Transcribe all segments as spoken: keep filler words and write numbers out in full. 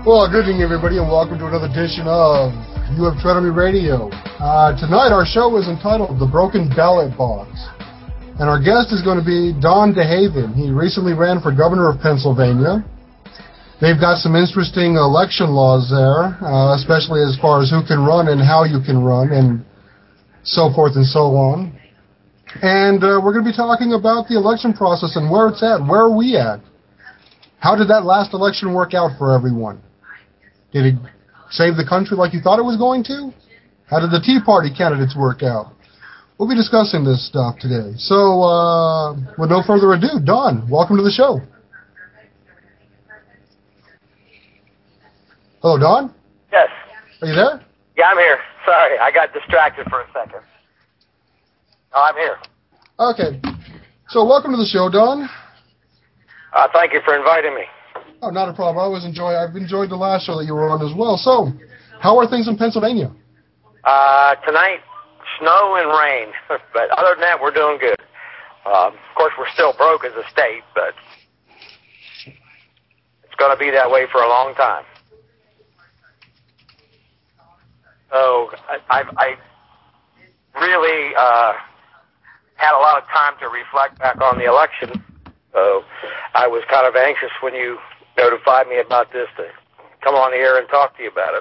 Well, good evening, everybody, and welcome to another edition of You Have Tread on Me Radio. Uh, tonight, our show is entitled The Broken Ballot Box. And our guest is going to be Don DeHaven. He recently ran for governor of Pennsylvania. They've got some interesting election laws there, uh, especially as far as who can run and how you can run and so forth and so on. And uh, we're going to be talking about the election process and where it's at. Where are we at? How did that last election work out for everyone? Did it save the country like you thought it was going to? How did the Tea Party candidates work out? We'll be discussing this stuff today. So, uh, with no further ado, Don, welcome to the show. Hello, Don? Yes. Are you there? Yeah, I'm here. Sorry, I got distracted for a second. No, I'm here. Okay. So, welcome to the show, Don. Uh, thank you for inviting me. Oh, not a problem. I always enjoy. I've enjoyed the last show that you were on as well. So, how are things in Pennsylvania? Uh, tonight, snow and rain, but other than that, we're doing good. Um, of course, we're still broke as a state, but it's going to be that way for a long time. So, I, I, I really uh, had a lot of time to reflect back on the election. So, I was kind of anxious when you notified me about this to come on the air and talk to you about it.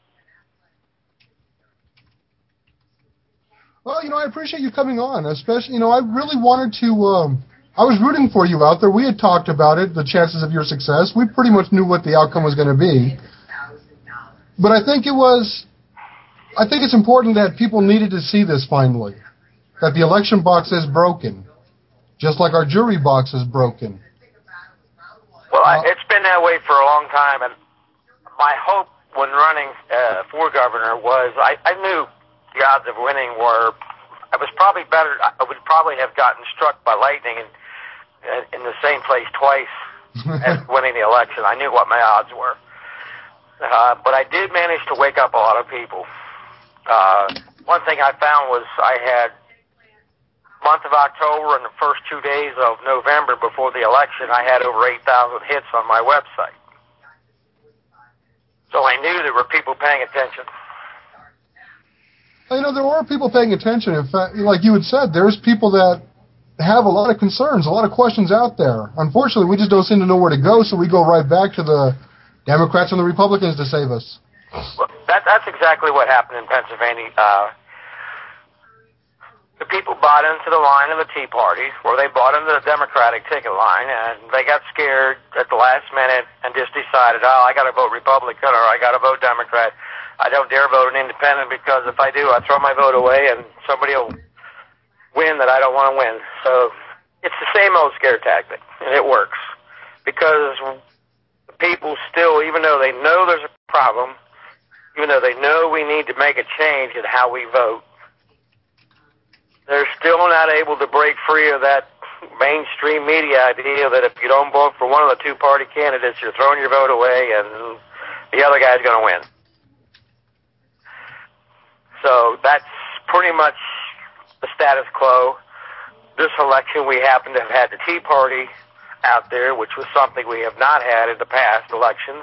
Well, you know, I appreciate you coming on, especially, you know, I really wanted to, um, I was rooting for you out there. We had talked about it, the chances of your success. We pretty much knew what the outcome was going to be. But I think it was, I think it's important that people needed to see this finally, that the election box is broken, just like our jury box is broken. Well, I, it's been that way for a long time, and my hope when running uh, for governor was I, I knew the odds of winning were, I was probably better, I would probably have gotten struck by lightning in, in the same place twice as winning the election. I knew what my odds were. Uh, but I did manage to wake up a lot of people. Uh, one thing I found was I had month of October and the first two days of November before the election, I had over eight thousand hits on my website. So I knew there were people paying attention. You know, there are people paying attention. In fact, like you had said, there's people that have a lot of concerns, a lot of questions out there. Unfortunately, we just don't seem to know where to go, so we go right back to the Democrats and the Republicans to save us. Well, that, that's exactly what happened in Pennsylvania. Uh, The people bought into the line of the Tea Party, or they bought into the Democratic ticket line, and they got scared at the last minute and just decided, oh, I got to vote Republican or I got to vote Democrat. I don't dare vote an independent because if I do, I throw my vote away and somebody will win that I don't want to win. So it's the same old scare tactic, and it works because the people still, even though they know there's a problem, even though they know we need to make a change in how we vote, they're still not able to break free of that mainstream media idea that if you don't vote for one of the two party candidates, you're throwing your vote away and the other guy's going to win. So that's pretty much the status quo. This election, we happen to have had the Tea Party out there, which was something we have not had in the past elections.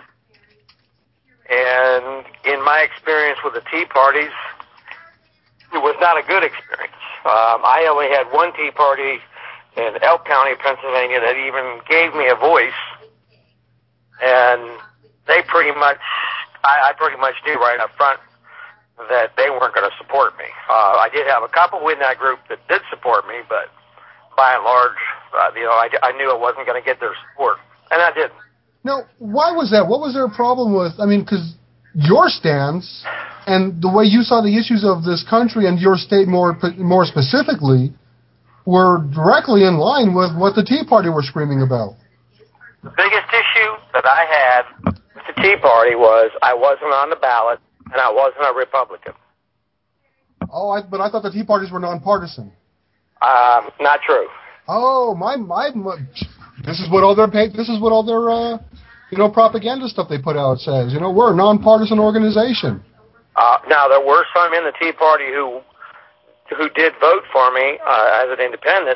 And in my experience with the Tea Parties, it was not a good experience. Um, I only had one Tea Party in Elk County, Pennsylvania, that even gave me a voice, and they pretty much, I, I pretty much knew right up front that they weren't going to support me. Uh, I did have a couple in that group that did support me, but by and large, uh, you know, I, I knew I wasn't going to get their support, and I didn't. Now, why was that? What was their problem with, I mean, because your stance and the way you saw the issues of this country and your state more more specifically were directly in line with what the Tea Party were screaming about. The biggest issue that I had with the Tea Party was I wasn't on the ballot and I wasn't a Republican. Oh, I, but I thought the Tea Parties were nonpartisan. Um, not true. Oh, my, my, my this is what all their this is what all their uh, you know, propaganda stuff they put out says. You know, we're a nonpartisan organization. Uh, now, there were some in the Tea Party who who did vote for me uh, as an independent,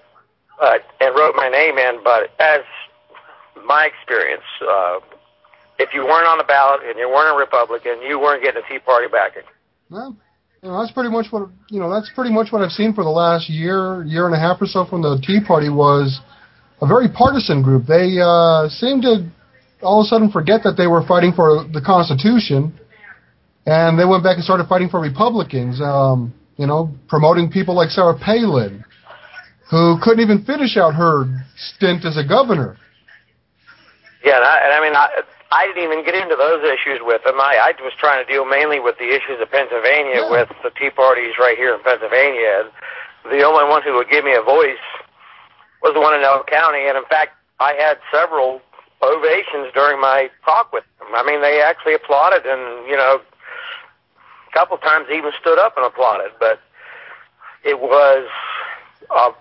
but and wrote my name in. But as my experience, uh, if you weren't on the ballot and you weren't a Republican, you weren't getting a Tea Party backing. Well, you know, that's pretty much what you know. That's pretty much what I've seen for the last year, year and a half or so from the Tea Party was a very partisan group. They uh, seemed to all of a sudden forget that they were fighting for the Constitution, and they went back and started fighting for Republicans. Um, you know, promoting people like Sarah Palin, who couldn't even finish out her stint as a governor. Yeah, and I, and I mean, I, I didn't even get into those issues with them. I, I was trying to deal mainly with the issues of Pennsylvania, Yeah. with the Tea Parties right here in Pennsylvania. And the only one who would give me a voice was the one in Elk County, and in fact, I had several ovations during my talk with them. I mean, they actually applauded, and, you know, a couple times even stood up and applauded, but it was, uh,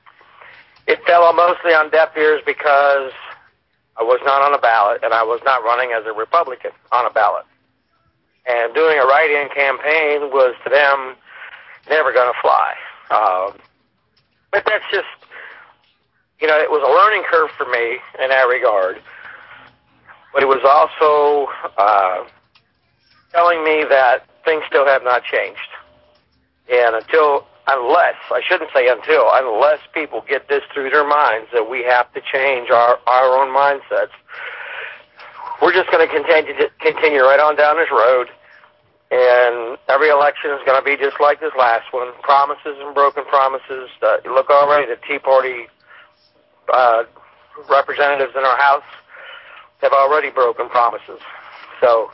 it fell mostly on deaf ears because I was not on a ballot, and I was not running as a Republican on a ballot. And doing a write-in campaign was, to them, never going to fly. Um, but that's just, you know, it was a learning curve for me in that regard. But it was also uh, telling me that things still have not changed. And until, unless, I shouldn't say until, unless people get this through their minds that we have to change our, our own mindsets, we're just going to continue to continue right on down this road. And every election is going to be just like this last one. Promises and broken promises. Uh, look already, the Tea Party uh, representatives in our House have already broken promises. So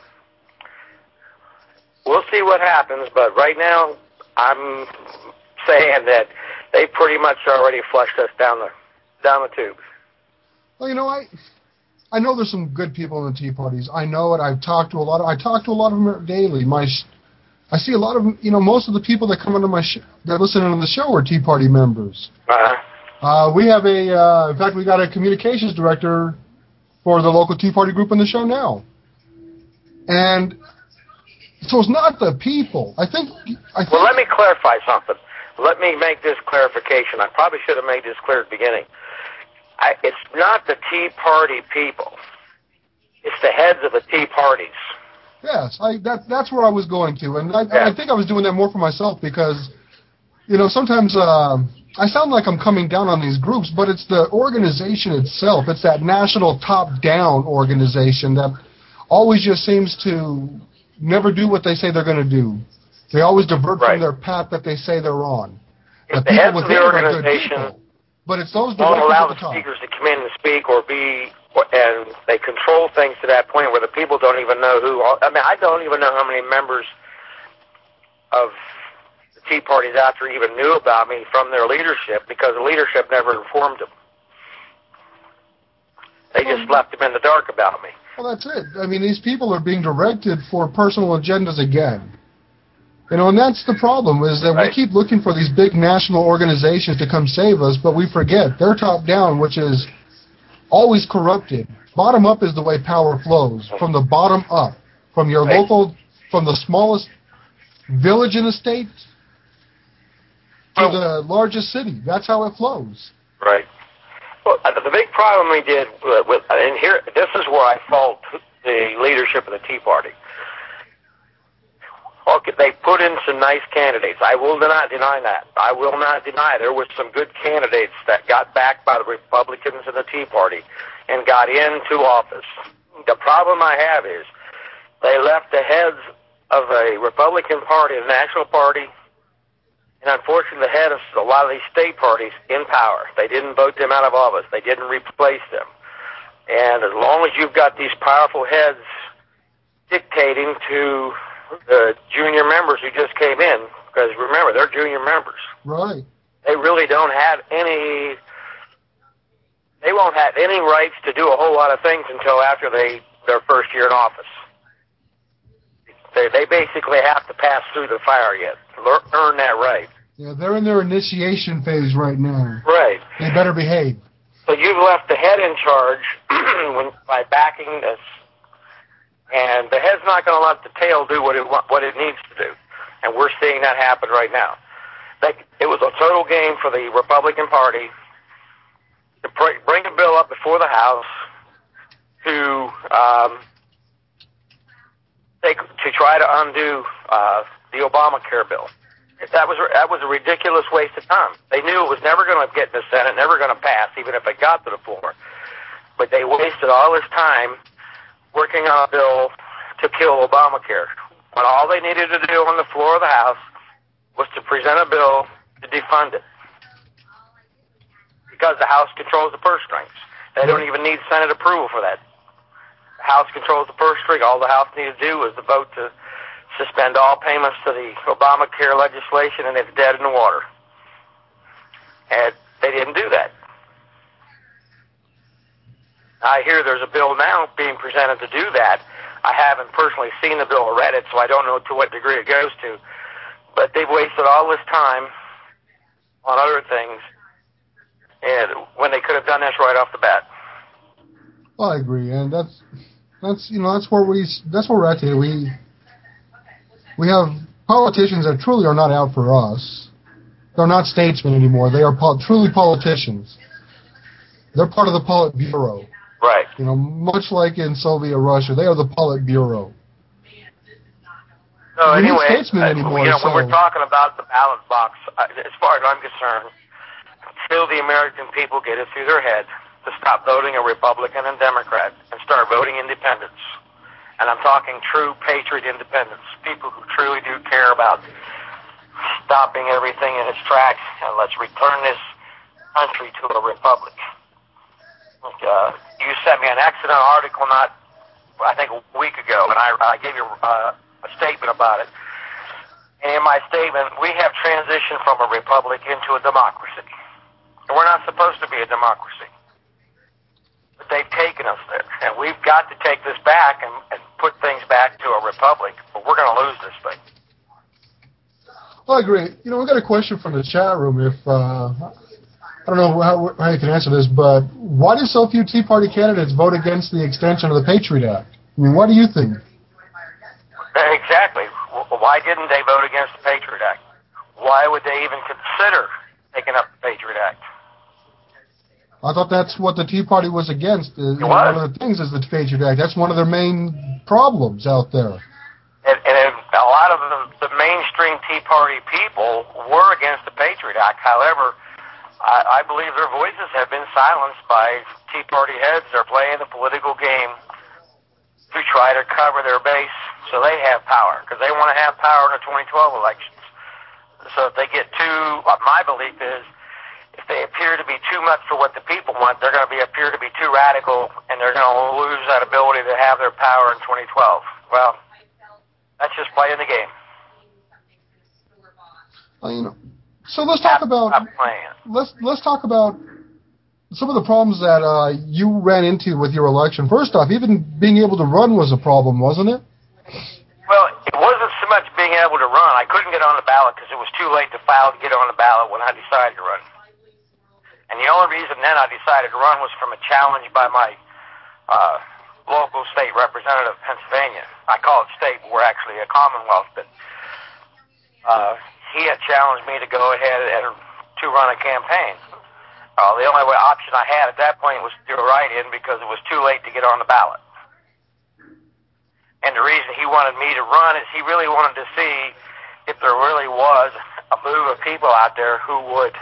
we'll see what happens, but right now I'm saying that they pretty much already flushed us down the down the tube. Well, you know, I I know there's some good people in the Tea Parties. I know it. I've talked to a lot of. I talk to a lot of them daily. My, I see a lot of them. You know, most of the people that come into my sh- that listen to the show are Tea Party members. Uh-huh. Uh, we have a. Uh, in fact, we got a communications director for the local Tea Party group on the show now. And so it's not the people. I think. I think well, let me clarify something. Let me make this clarification. I probably should have made this clear at the beginning. I, it's not the Tea Party people. It's the heads of the Tea Parties. Yes, I, that, that's where I was going to. And I, yeah. I think I was doing that more for myself because, you know, sometimes uh, I sound like I'm coming down on these groups, but it's the organization itself. It's that national top-down organization that always just seems to never do what they say they're going to do. They always divert right. from their path that they say they're on. If the the heads people of the organization people, but it's those won't allow at the, the speakers to come in and speak or be, and they control things to that point where the people don't even know who, I mean, I don't even know how many members of the Tea Parties out there even knew about me from their leadership because the leadership never informed them. They just left them in the dark about me. Well, that's it. I mean, these people are being directed for personal agendas again. You know, and that's the problem, is that right. we keep looking for these big national organizations to come save us, but we forget they're top-down, which is always corrupted. Bottom up is the way power flows, from the bottom up, from your right. local, from the smallest village in the state to well, the largest city. That's how it flows. Right. Well, the big problem we did with, and here, this is where I fault the leadership of the Tea Party. Okay, they put in some nice candidates. I will not deny that. I will not deny there were some good candidates that got backed by the Republicans and the Tea Party and got into office. The problem I have is they left the heads of a Republican Party, the National Party, and unfortunately the head of a lot of these state parties in power. They didn't vote them out of office. They didn't replace them. And as long as you've got these powerful heads dictating to the junior members who just came in, because remember, they're junior members. Right. They really don't have any, they won't have any rights to do a whole lot of things until after they their first year in office. They, they basically have to pass through the fire yet, earn that right. Yeah, they're in their initiation phase right now. Right. They better behave. So you've left the head in charge when, by backing this. And the head's not going to let the tail do what it what it needs to do, and we're seeing that happen right now. Like, it was a total game for the Republican Party to pr- bring a bill up before the House to um, they, to try to undo uh, the Obamacare bill. That was that was a ridiculous waste of time. They knew it was never going to get in the Senate, never going to pass, even if it got to the floor. But they wasted all this time working on a bill to kill Obamacare, when all they needed to do on the floor of the House was to present a bill to defund it. Because the House controls the purse strings. They don't even need Senate approval for that. The House controls the purse string. All the House needed to do was to vote to suspend all payments to the Obamacare legislation, and it's dead in the water. And they didn't do that. I hear there's a bill now being presented to do that. I haven't personally seen the bill or read it, so I don't know to what degree it goes to. But they've wasted all this time on other things, and when they could have done this right off the bat. Well, I agree, and that's that's you know that's where we that's where we're at today. We we have politicians that truly are not out for us. They're not statesmen anymore. They are pol- truly politicians. They're part of the Politburo. Right. You know, much like in Soviet Russia, they are the Politburo. So we anyway, need statesmen uh, anymore, you know, so. when we're talking about the ballot box, uh, as far as I'm concerned, until the American people get it through their head to stop voting a Republican and Democrat and start voting independents, and I'm talking true patriot independents, people who truly do care about stopping everything in its tracks, and let's return this country to a republic. Uh, you sent me an excellent article not, I think, a week ago, and I, I gave you uh, a statement about it. And in my statement, we have transitioned from a republic into a democracy. And we're not supposed to be a democracy. But they've taken us there. And we've got to take this back and, and put things back to a republic, or we're going to lose this thing. Well, I agree. You know, we got a question from the chat room. If uh, I don't know how, how you can answer this, but why do so few Tea Party candidates vote against the extension of the Patriot Act? I mean, what do you think? Exactly. Why didn't they vote against the Patriot Act? Why would they even consider taking up the Patriot Act? I thought that's what the Tea Party was against. It was. One of the things is the Patriot Act. That's one of their main problems out there. And, and a lot of the, the mainstream Tea Party people were against the Patriot Act. However, I, I believe their voices have been silenced by Tea Party heads. They're playing the political game to try to cover their base so they have power, because they want to have power in the twenty twelve elections. So if they get too, my belief is, if they appear to be too much for what the people want, they're going to be appear to be too radical, and they're going to lose that ability to have their power in twenty twelve. Well, that's just playing the game. Well, you know, so let's talk about let's let's talk about some of the problems that uh, you ran into with your election. First off, even being able to run was a problem, wasn't it? Well, it wasn't so much being able to run. I couldn't get on the ballot because it was too late to file to get on the ballot when I decided to run. And the only reason then I decided to run was from a challenge by my uh, local state representative of Pennsylvania. I call it state, but we're actually a Commonwealth. But uh, he had challenged me to go ahead and to run a campaign. Uh, the only way, option I had at that point was to do a write-in because it was too late to get on the ballot. And the reason he wanted me to run is he really wanted to see if there really was a move of people out there who would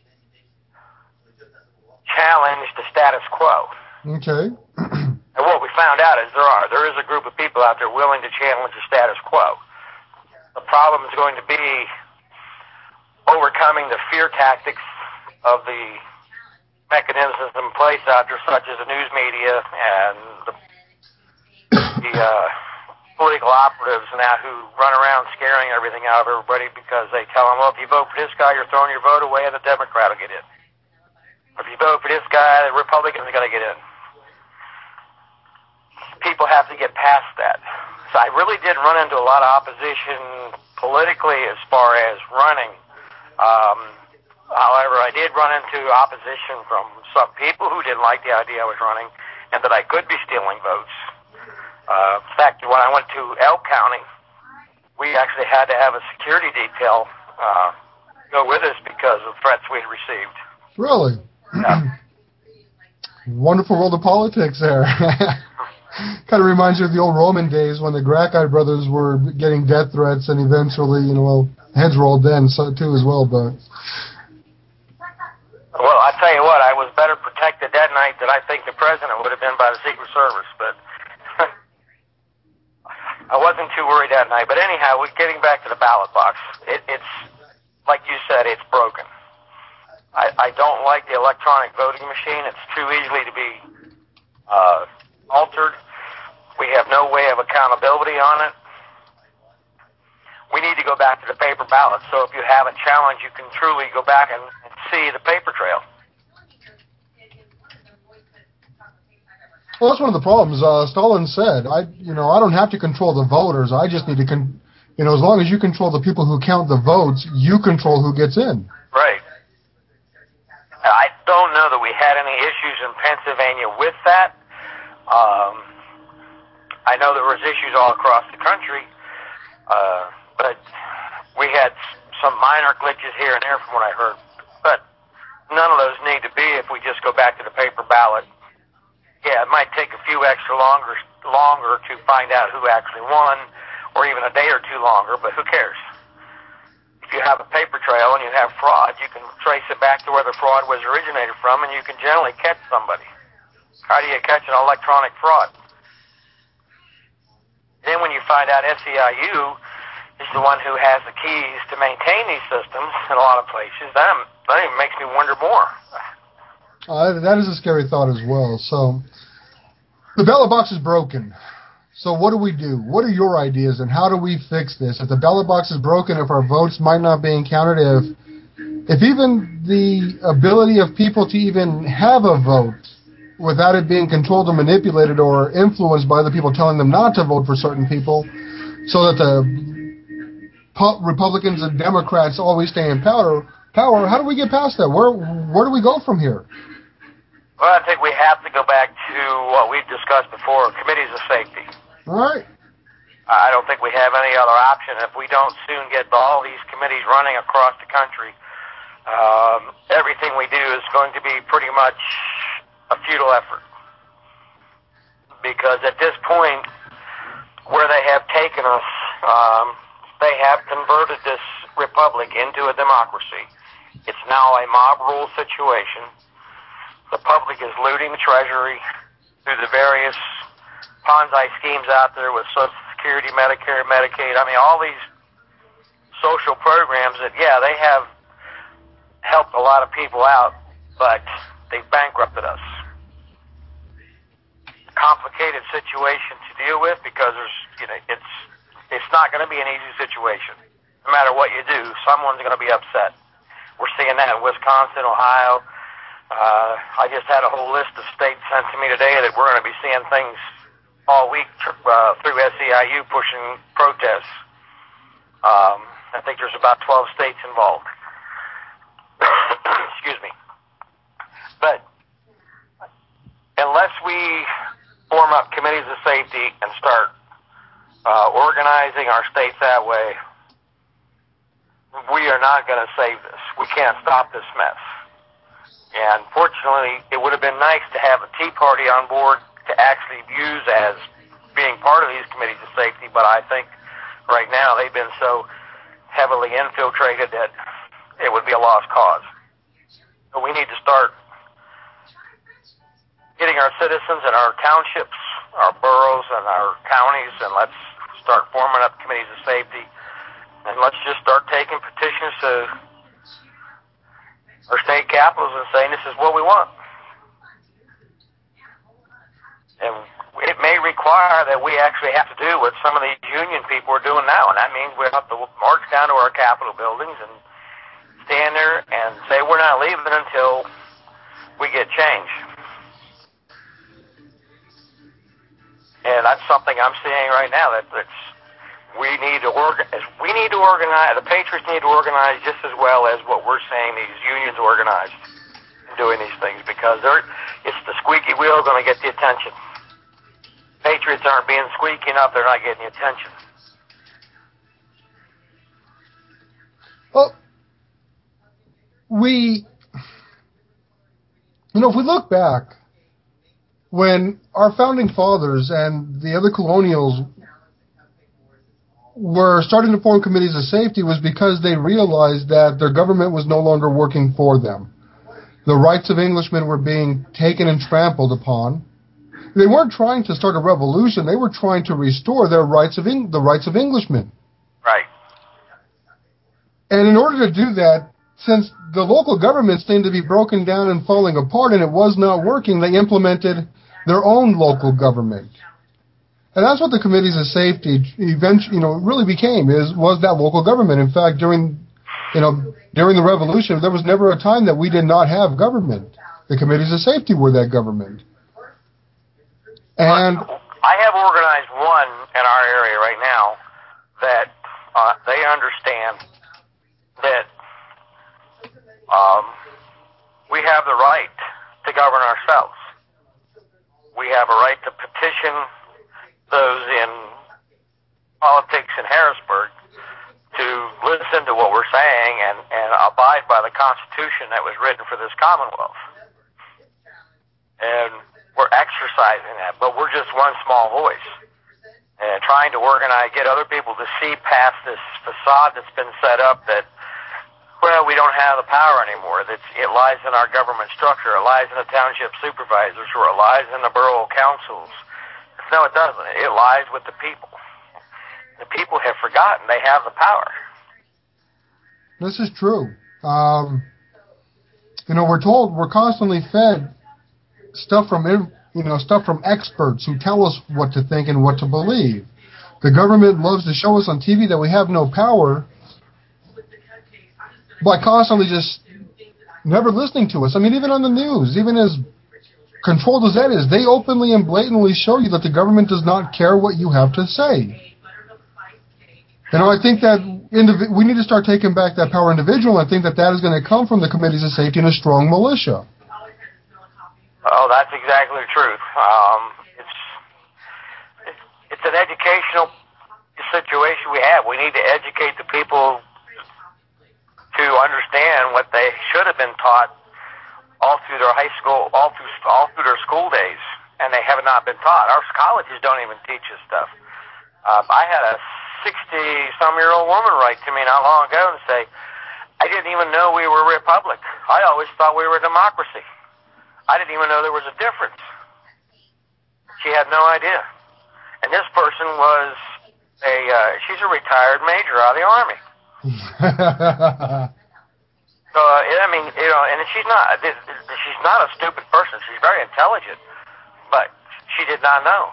challenge the status quo. Okay. And what we found out is there are. There is a group of people out there willing to challenge the status quo. The problem is going to be overcoming the fear tactics of the mechanisms in place out there, such as the news media and the, the uh, political operatives now who run around scaring everything out of everybody because they tell them, well, if you vote for this guy, you're throwing your vote away and the Democrat will get in. If you vote for this guy, the Republicans are going to get in. People have to get past that. So I really did run into a lot of opposition politically as far as running. Um, however, I did run into opposition from some people who didn't like the idea I was running and that I could be stealing votes. Uh, in fact, when I went to Elk County, we actually had to have a security detail uh, go with us because of threats we'd received. Really? Yeah. Wonderful world of politics there. Kind of reminds you of the old Roman days when the Gracchi brothers were getting death threats, and eventually, you know, well, heads rolled then so, too as well. But well, I tell you what, I was better protected that night than I think the president would have been by the Secret Service. But I wasn't too worried that night. But anyhow, we're getting back to the ballot box. It, it's like you said, it's broken. I, I don't like the electronic voting machine. It's too easily to be uh, altered. We have no way of accountability on it. We need to go back to the paper ballot. So if you have a challenge, you can truly go back and, and see the paper trail. Well, that's one of the problems. Uh, Stalin said, "I, you know, I don't have to control the voters. I just need to, con- you know, as long as you control the people who count the votes, you control who gets in." Right. I don't know that we had any issues in Pennsylvania with that. Um, I know there was issues all across the country, uh, but we had some minor glitches here and there from what I heard. But none of those need to be if we just go back to the paper ballot. Yeah, it might take a few extra longer, longer to find out who actually won, or even a day or two longer, but who cares? If you have a paper trail and you have fraud, you can trace it back to where the fraud was originated from, and you can generally catch somebody. How do you catch an electronic fraud? Then when you find out S E I U is the one who has the keys to maintain these systems in a lot of places, that, that even makes me wonder more. Uh, that is a scary thought as well. So the ballot box is broken. So what do we do? What are your ideas, and how do we fix this? If the ballot box is broken, if our votes might not be counted, if if even the ability of people to even have a vote without it being controlled or manipulated or influenced by the people telling them not to vote for certain people, so that the Republicans and Democrats always stay in power, power, how do we get past that? Where where do we go from here? Well, I think we have to go back to what we've discussed before, committees of safety. All right. I don't think we have any other option. If we don't soon get all these committees running across the country, um, everything we do is going to be pretty much a futile effort. Because at this point, where they have taken us, um, they have converted this republic into a democracy. It's now a mob rule situation. The public is looting the treasury through the various Ponzi schemes out there with Social Security, Medicare, Medicaid. I mean, all these social programs that, yeah, they have helped a lot of people out, but they've bankrupted us. Complicated situation to deal with because there's, you know, it's it's not going to be an easy situation. No matter what you do, someone's going to be upset. We're seeing that in Wisconsin, Ohio. Uh, I just had a whole list of states sent to me today that we're going to be seeing things all week uh, through S E I U pushing protests. Um, I think there's about twelve states involved. Excuse me. But unless we form up committees of safety and start uh, organizing our states that way, we are not going to save this. We can't stop this mess. And fortunately, it would have been nice to have the Tea Party on board to actually use as being part of these committees of safety, but I think right now they've been so heavily infiltrated that it would be a lost cause. So we need to start getting our citizens in our townships, our boroughs, and our counties, and let's start forming up committees of safety, and let's just start taking petitions to our state capitals and saying this is what we want. And it may require that we actually have to do what some of these union people are doing now, and that means we have to march down to our Capitol buildings and stand there and say we're not leaving until we get change. And that's something I'm seeing right now. That that's, we need to organize. We need to organize. The Patriots need to organize just as well as what we're saying these unions organized in doing these things, because they're it's the squeaky wheel going to get the attention. Patriots aren't being squeaky enough. They're not getting the attention. Well, we, you know, if we look back when our founding fathers and the other colonials were starting to form committees of safety was because they realized that their government was no longer working for them. The rights of Englishmen were being taken and trampled upon. They weren't trying to start a revolution. They were trying to restore their rights of Eng- the rights of Englishmen. Right. And in order to do that, since the local governments seemed to be broken down and falling apart and it was not working, they implemented their own local government. And that's what the committees of safety eventually, you know, really became, is was that local government. In fact, during, you know, during the revolution, there was never a time that we did not have government. The committees of safety were that government. And I have organized one in our area right now that uh, they understand that um, we have the right to govern ourselves. We have a right to petition those in politics in Harrisburg to listen to what we're saying and, and abide by the Constitution that was written for this Commonwealth. And we're exercising that, but we're just one small voice. And trying to organize, get other people to see past this facade that's been set up that, well, we don't have the power anymore. That's, it lies in our government structure. It lies in the township supervisors, or it lies in the borough councils. No, it doesn't. It lies with the people. The people have forgotten they have the power. This is true. Um, you know, we're told, we're constantly fed stuff from, you know, stuff from experts who tell us what to think and what to believe. The government loves to show us on T V that we have no power by constantly just never listening to us. I mean, even on the news, even as controlled as that is, they openly and blatantly show you that the government does not care what you have to say. You know, I think that indiv- we need to start taking back that power individual. I think that that is going to come from the committees of safety and a strong militia. Oh, that's exactly the truth. Um, it's, it's it's an educational situation we have. We need to educate the people to understand what they should have been taught all through their high school, all through all through their school days, and they have not been taught. Our colleges don't even teach this stuff. Um, I had a sixty-some-year-old woman write to me not long ago and say, I didn't even know we were a republic. I always thought we were a democracy. I didn't even know there was a difference. She had no idea. And this person was a, uh, she's a retired major out of the Army. So, I mean, you know, and she's not, she's not a stupid person. She's very intelligent, but she did not know.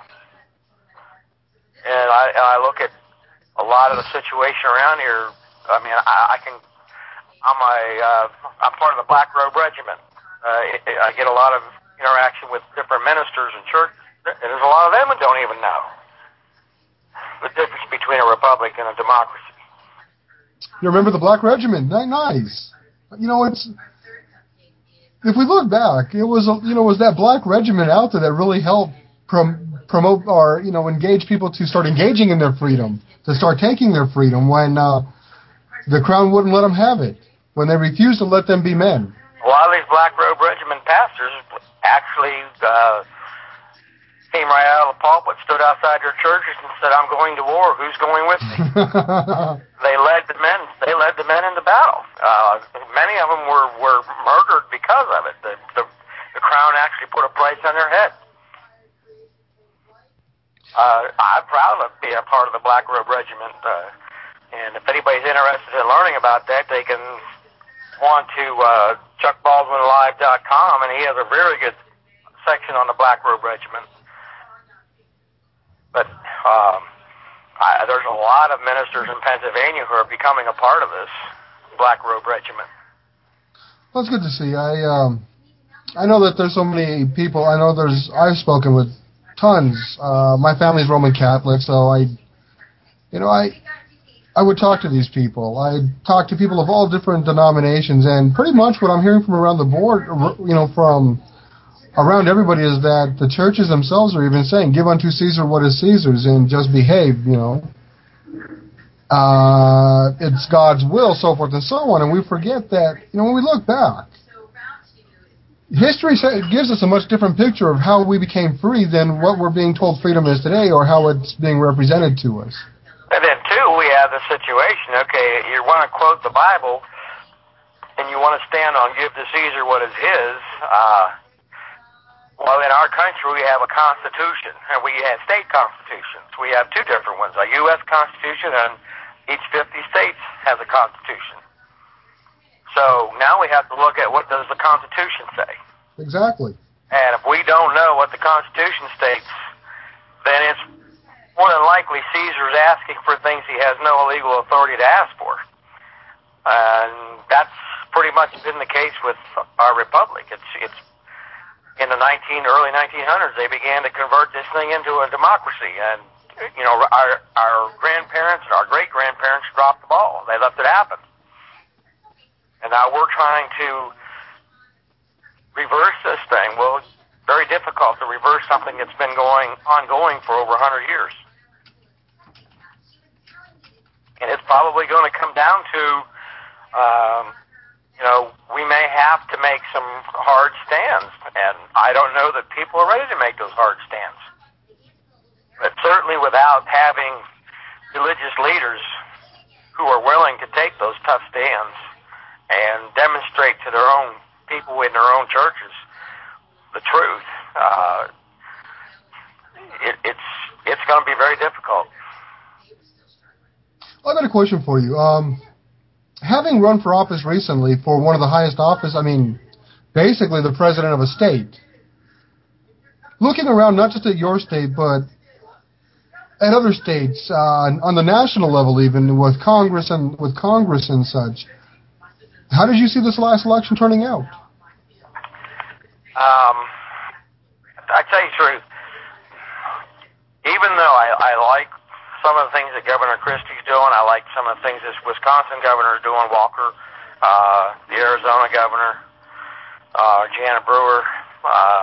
And I, I look at a lot of the situation around here. I mean, I, I can, I'm a, uh, I'm part of the Black Robe Regiment. Uh, I get a lot of interaction with different ministers in church, and there's a lot of them that don't even know the difference between a republic and a democracy. You remember the Black Regiment? Nice. You know, it's, if we look back, it was, you know, it was that Black Regiment out there that really helped prom- promote or, you know, engage people to start engaging in their freedom, to start taking their freedom when uh, the Crown wouldn't let them have it, when they refused to let them be men. A lot of these Black Robe Regiment pastors actually uh, came right out of the pulpit, stood outside their churches and said, I'm going to war. Who's going with me? They led the men. They led the men into battle. Uh, many of them were, were murdered because of it. The, the, the Crown actually put a price on their head. Uh, I'm proud of being a part of the Black Robe Regiment. Uh, and if anybody's interested in learning about that, they can go on to uh, Chuck Baldwin Live dot com, and he has a very good section on the Black Robe Regiment. But um, I, there's a lot of ministers in Pennsylvania who are becoming a part of this Black Robe Regiment. Well, it's good to see. I um, I know that there's so many people. I know there's. I've spoken with tons. Uh, my family's Roman Catholic, so I, you know, I. I would talk to these people. I talk to people of all different denominations, and pretty much what I'm hearing from around the board, you know, from around everybody, is that the churches themselves are even saying, give unto Caesar what is Caesar's and just behave, you know. Uh, it's God's will, so forth and so on, and we forget that, you know, when we look back, history gives us a much different picture of how we became free than what we're being told freedom is today or how it's being represented to us. And then, too, we have the situation, okay, you want to quote the Bible, and you want to stand on give to Caesar what is his. Uh, well, in our country, we have a constitution, and we have state constitutions. We have two different ones, a U S Constitution, and each fifty states has a constitution. So now we have to look at what does the Constitution say. Exactly. And if we don't know what the Constitution states, then it's more than likely Caesar's asking for things he has no legal authority to ask for. And that's pretty much been the case with our republic. It's it's in the nineteen early nineteen hundreds they began to convert this thing into a democracy, and you know our our grandparents and our great grandparents dropped the ball. They left it happen. And now we're trying to reverse this thing. Well, it's very difficult to reverse something that's been going ongoing for over one hundred years. And it's probably going to come down to, um, you know, we may have to make some hard stands. And I don't know that people are ready to make those hard stands. But certainly without having religious leaders who are willing to take those tough stands and demonstrate to their own people in their own churches the truth, uh, it, it's it's going to be very difficult. I've got a question for you. Um, having run for office recently for one of the highest office, I mean, basically the president of a state, looking around not just at your state, but at other states, uh, on the national level even, with Congress and with Congress and such, how did you see this last election turning out? Um, I tell you the truth. Even though I, I like some of the things that Governor Christie's doing, I like some of the things this Wisconsin governor is doing, Walker, uh, the Arizona governor, uh, Janet Brewer. Uh,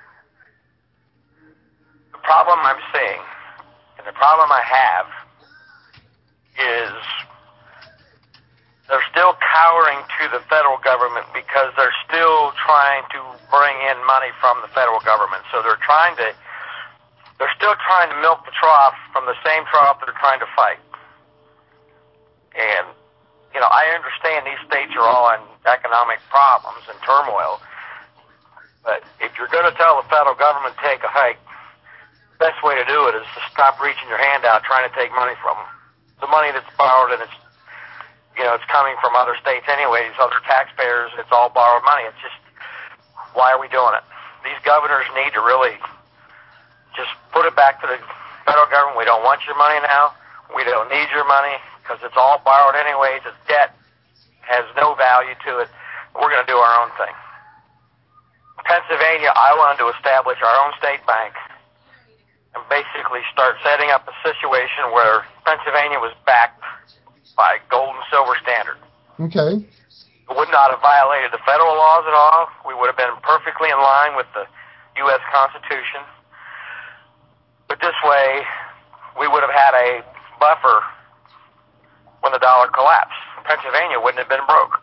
the problem I'm seeing, and the problem I have, is they're still cowering to the federal government because they're still trying to bring in money from the federal government. So they're trying to, they're still trying to milk the trough from the same trough they're trying to fight. And, you know, I understand these states are all in economic problems and turmoil, but if you're going to tell the federal government to take a hike, the best way to do it is to stop reaching your hand out trying to take money from them. The money that's borrowed and it's You know, it's coming from other states anyways, other taxpayers. It's all borrowed money. It's just, why are we doing it? These governors need to really just put it back to the federal government. We don't want your money now. We don't need your money because it's all borrowed anyways. It's debt. Has no value to it. We're going to do our own thing. Pennsylvania, I wanted to establish our own state bank and basically start setting up a situation where Pennsylvania was backed by gold and silver standard. Okay. It would not have violated the federal laws at all. We would have been perfectly in line with the U S Constitution. But this way, we would have had a buffer when the dollar collapsed. Pennsylvania wouldn't have been broke.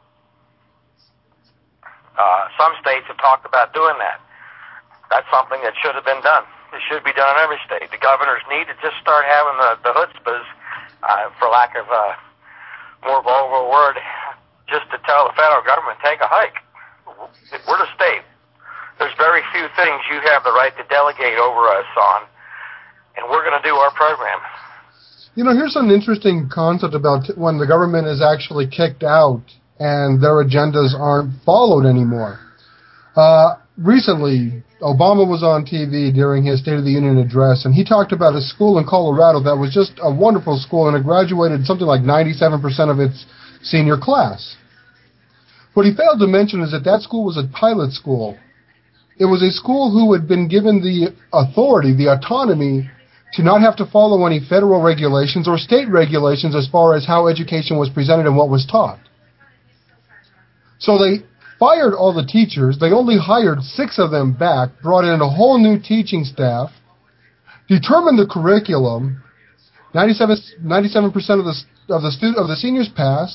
Uh, some states have talked about doing that. That's something that should have been done. It should be done in every state. The governors need to just start having the, the chutzpahs, Uh, for lack of a more vulgar word, just to tell the federal government, take a hike. We're the state. There's very few things you have the right to delegate over us on, and we're going to do our program. You know, here's an interesting concept about when the government is actually kicked out and their agendas aren't followed anymore. Uh, recently, Obama was on T V during his State of the Union address, and he talked about a school in Colorado that was just a wonderful school, and it graduated something like ninety-seven percent of its senior class. What he failed to mention is that that school was a pilot school. It was a school who had been given the authority, the autonomy, to not have to follow any federal regulations or state regulations as far as how education was presented and what was taught. So they fired all the teachers. They only hired six of them back, brought in a whole new teaching staff, determined the curriculum. ninety-seven percent of the of the student of the seniors passed,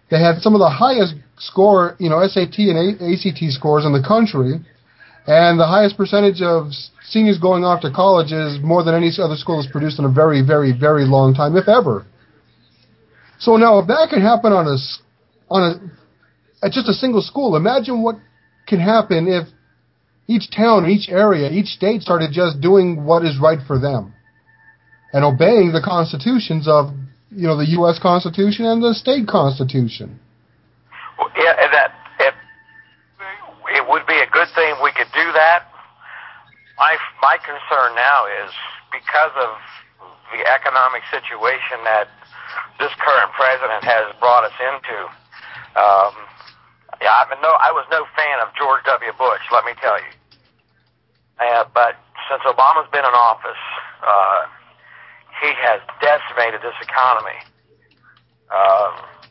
They had some of the highest score, you know, S A T and A C T scores in the country, and the highest percentage of seniors going off to college is more than any other school has produced in a very, very, very long time, if ever. So now, if that can happen on a, on a, at just a single school, imagine what can happen if each town, each area, each state started just doing what is right for them and obeying the constitutions of, you know, the U S Constitution and the state constitution. Well, yeah, that it, it would be a good thing if we could do that. My my concern now is because of the economic situation that this current president has brought us into. Um, yeah, I'm no, I was no fan of George W. Bush, let me tell you. Uh, but since Obama's been in office, uh, he has decimated this economy. Um,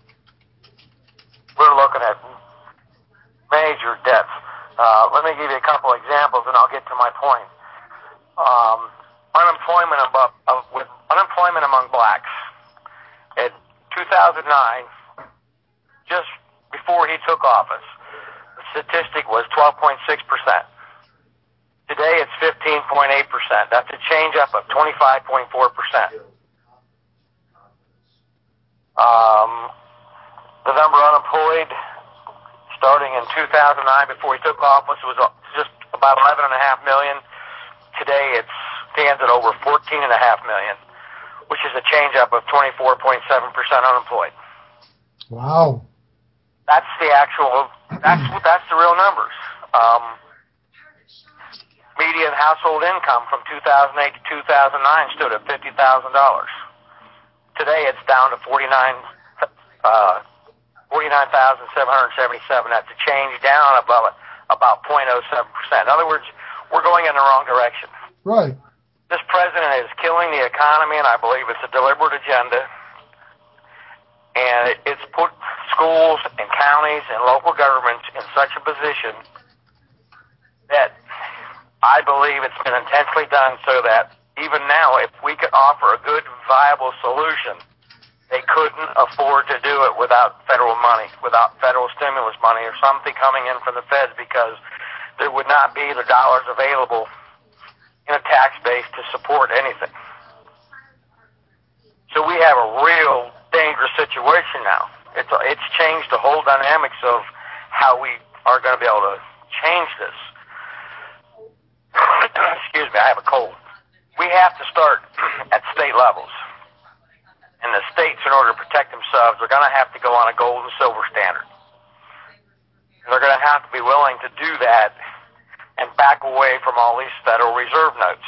we're looking at major debts. Uh, let me give you a couple examples, and I'll get to my point. Um, unemployment above, uh, with unemployment among blacks. In two thousand nine, just before he took office, the statistic was twelve point six percent. Today it's fifteen point eight percent. That's a change up of twenty-five point four percent. Um, the number unemployed starting in two thousand nine, before he took office, was just about eleven point five million. Today it stands at over fourteen point five million, which is a change up of twenty-four point seven percent unemployed. Wow. That's the actual, that's that's the real numbers. Um, median household income from two thousand eight to two thousand nine stood at fifty thousand dollars. Today it's down to forty-nine, uh, forty-nine thousand seven hundred seventy-seven. That's a change down about about zero point zero seven percent. In other words, we're going in the wrong direction. Right. This president is killing the economy, and I believe it's a deliberate agenda. And it, it's put schools and counties and local governments in such a position that I believe it's been intentionally done so that even now, if we could offer a good, viable solution, they couldn't afford to do it without federal money, without federal stimulus money or something coming in from the feds, because there would not be the dollars available in a tax base to support anything. So we have a real dangerous situation now. It's it's changed the whole dynamics of how we are going to be able to change this. Excuse me, I have a cold. We have to start at state levels. And the states, in order to protect themselves, are going to have to go on a gold and silver standard. And they're going to have to be willing to do that and back away from all these Federal Reserve notes.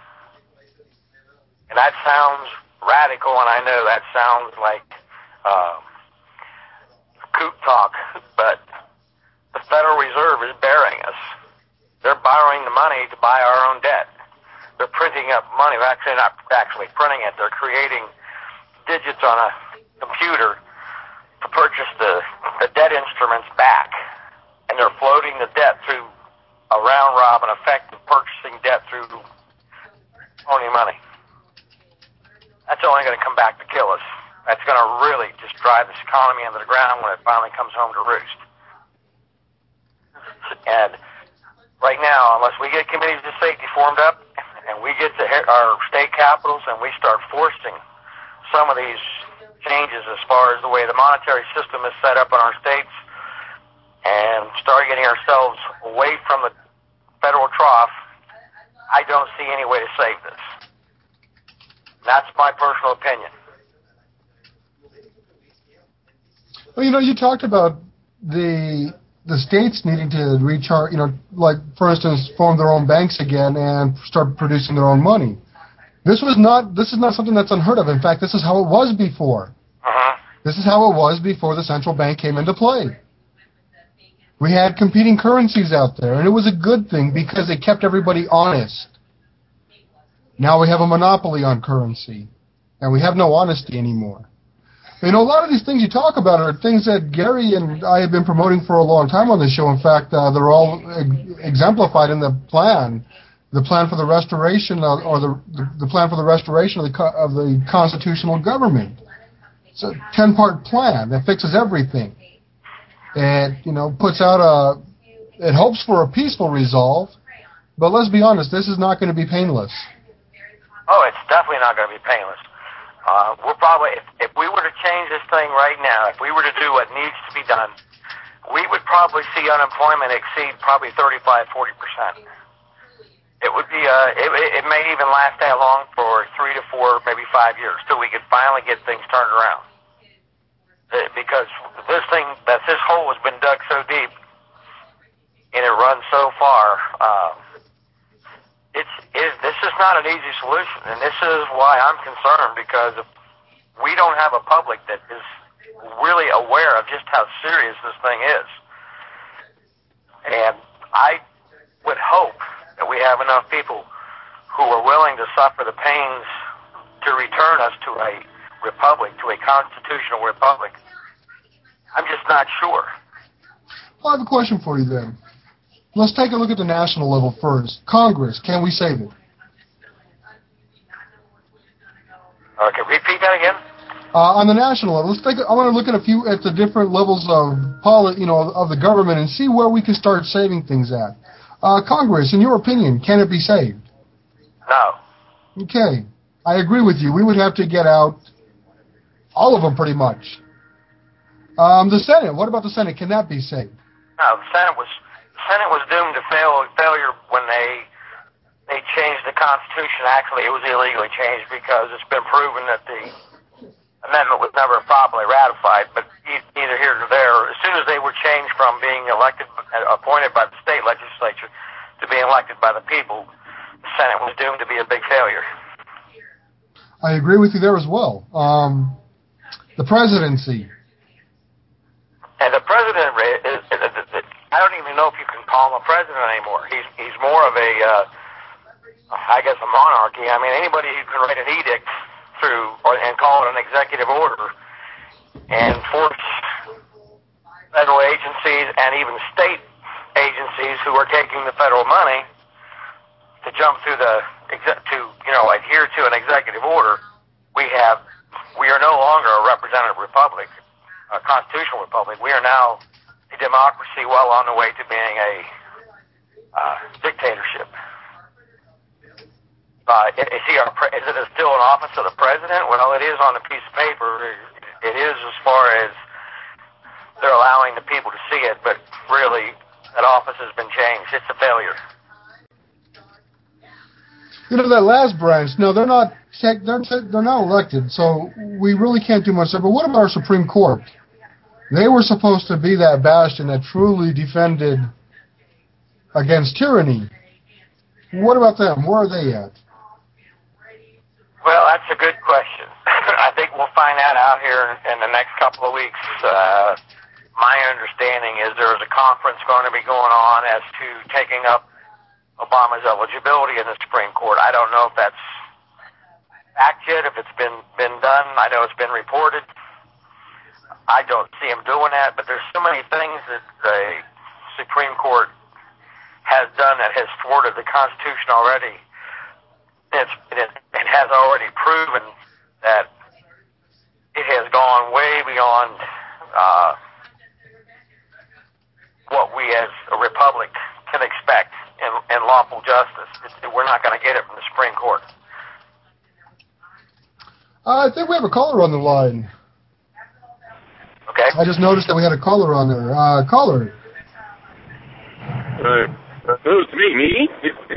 And that sounds radical, and I know that sounds like uh, coot talk, but the Federal Reserve is burying us. They're borrowing the money to buy our own debt. They're printing up money. They're actually not actually printing it. They're creating digits on a computer to purchase the, the debt instruments back. And they're floating the debt through a round-robin effect of purchasing debt through phony money. That's only going to come back to kill us. That's going to really just drive this economy into the ground when it finally comes home to roost. And right now, unless we get committees of safety formed up and we get to our state capitals and we start forcing some of these changes as far as the way the monetary system is set up in our states and start getting ourselves away from the federal trough, I don't see any way to save this. That's my personal opinion. Well, you know, you talked about the the states needing to recharge, you know, like, for instance, form their own banks again and start producing their own money. This was not, this is not something that's unheard of. In fact, this is how it was before. Uh-huh. This is how it was before the central bank came into play. We had competing currencies out there, and it was a good thing because it kept everybody honest. Now we have a monopoly on currency, and we have no honesty anymore. You know, a lot of these things you talk about are things that Gary and I have been promoting for a long time on this show. In fact, uh, they're all ex- exemplified in the plan, the plan for the restoration of, or the, the the plan for the restoration of the co- of the constitutional government. it's a ten-part plan that fixes everything. It, you know, puts out a, it hopes for a peaceful resolve, but let's be honest, this is not going to be painless. Oh, it's definitely not going to be painless. Uh, we're probably, if, if we were to change this thing right now, if we were to do what needs to be done, we would probably see unemployment exceed probably thirty-five, forty percent. It would be, uh, it, it may even last that long for three to four, maybe five years till we could finally get things turned around. Uh, because this thing, that this hole has been dug so deep and it runs so far, uh, it's, it, this is not an easy solution. And this is why I'm concerned, because if we don't have a public that is really aware of just how serious this thing is. And I would hope that we have enough people who are willing to suffer the pains to return us to a republic, to a constitutional republic. I'm just not sure. Well, I have a question for you then. Let's take a look at the national level first. Congress, can we save it? Okay, repeat that again. Uh, on the national level, let's take. I want to look at a few at the different levels of poli- you know, of the government and see where we can start saving things at. Uh, Congress, in your opinion, can it be saved? No. Okay, I agree with you. We would have to get out all of them pretty much. Um, the Senate, what about the Senate? Can that be saved? No, the Senate was the Senate was doomed to fail, failure when they they changed the Constitution. Actually, it was illegally changed because it's been proven that the amendment was never properly ratified. But neither here nor there. As soon as they were changed from being elected, appointed by the state legislature to being elected by the people, the Senate was doomed to be a big failure. I agree with you there as well. Um, the presidency. And the president is, is, is, is, I don't even know if you can call him a president anymore. He's he's more of a, uh, I guess, a monarchy. I mean, anybody who can write an edict through or, and call it an executive order and force federal agencies and even state agencies who are taking the federal money to jump through the to you know adhere to an executive order. We have we are no longer a representative republic. A constitutional republic. We are now a democracy well on the way to being a uh, dictatorship. Uh, is, he our pre- is it still an office of the president? Well, it is on a piece of paper. It is as far as they're allowing the people to see it, but really that office has been changed. It's a failure. You know, that last branch, no, they're not they're, they're not elected, so we really can't do much there. But what about our Supreme Court? They were supposed to be that bastion that truly defended against tyranny. What about them? Where are they at? Well, that's a good question. I think we'll find that out here in the next couple of weeks. Uh, my understanding is there is a conference going to be going on as to taking up Obama's eligibility in the Supreme Court. I don't know if that's fact yet, if it's been been done. I know it's been reported. I don't see him doing that, but there's so many things that the Supreme Court has done that has thwarted the Constitution already. It's, it, it has already proven that it has gone way beyond uh, what we as a republic can expect in, in lawful justice. It's, we're not going to get it from the Supreme Court. Uh, I think we have a caller on the line. Okay. I just noticed that we had a caller on there. Uh, caller. Uh, who's me? Me?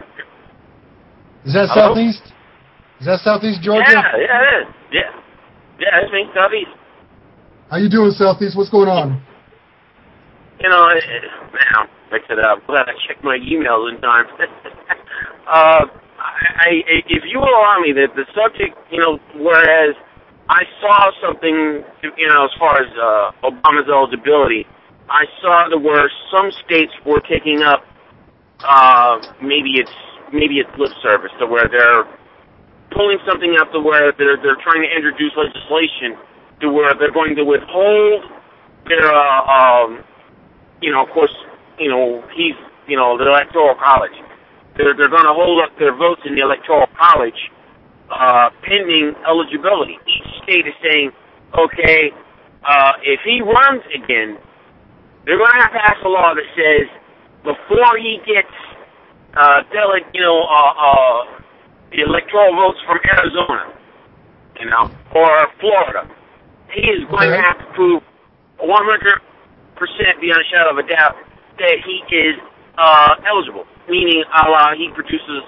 Is that Hello? Southeast? Is that Southeast Georgia? Yeah, yeah, it is. Yeah. Yeah, it's me, Southeast. How you doing, Southeast? What's going on? You know, it, it, now, like I said, I'm glad I checked my emails in time. uh, I, I, if you will allow me, that the subject, you know, whereas I saw something, you know, as far as uh, Obama's eligibility, I saw the where some states were taking up, uh, maybe it's maybe it's lip service, to where they're pulling something up to where they're they're trying to introduce legislation to where they're going to withhold their, uh, um, you know, of course, you know, he's, you know, the Electoral College. They're they're going to hold up their votes in the Electoral College. Uh, pending eligibility. Each state is saying, okay, uh, if he runs again, they're going to have to pass a law that says before he gets, uh, dele- you know, uh, uh, the electoral votes from Arizona, you know, or Florida, he is going okay. to have to prove one hundred percent beyond a shadow of a doubt that he is uh, eligible, meaning a la he produces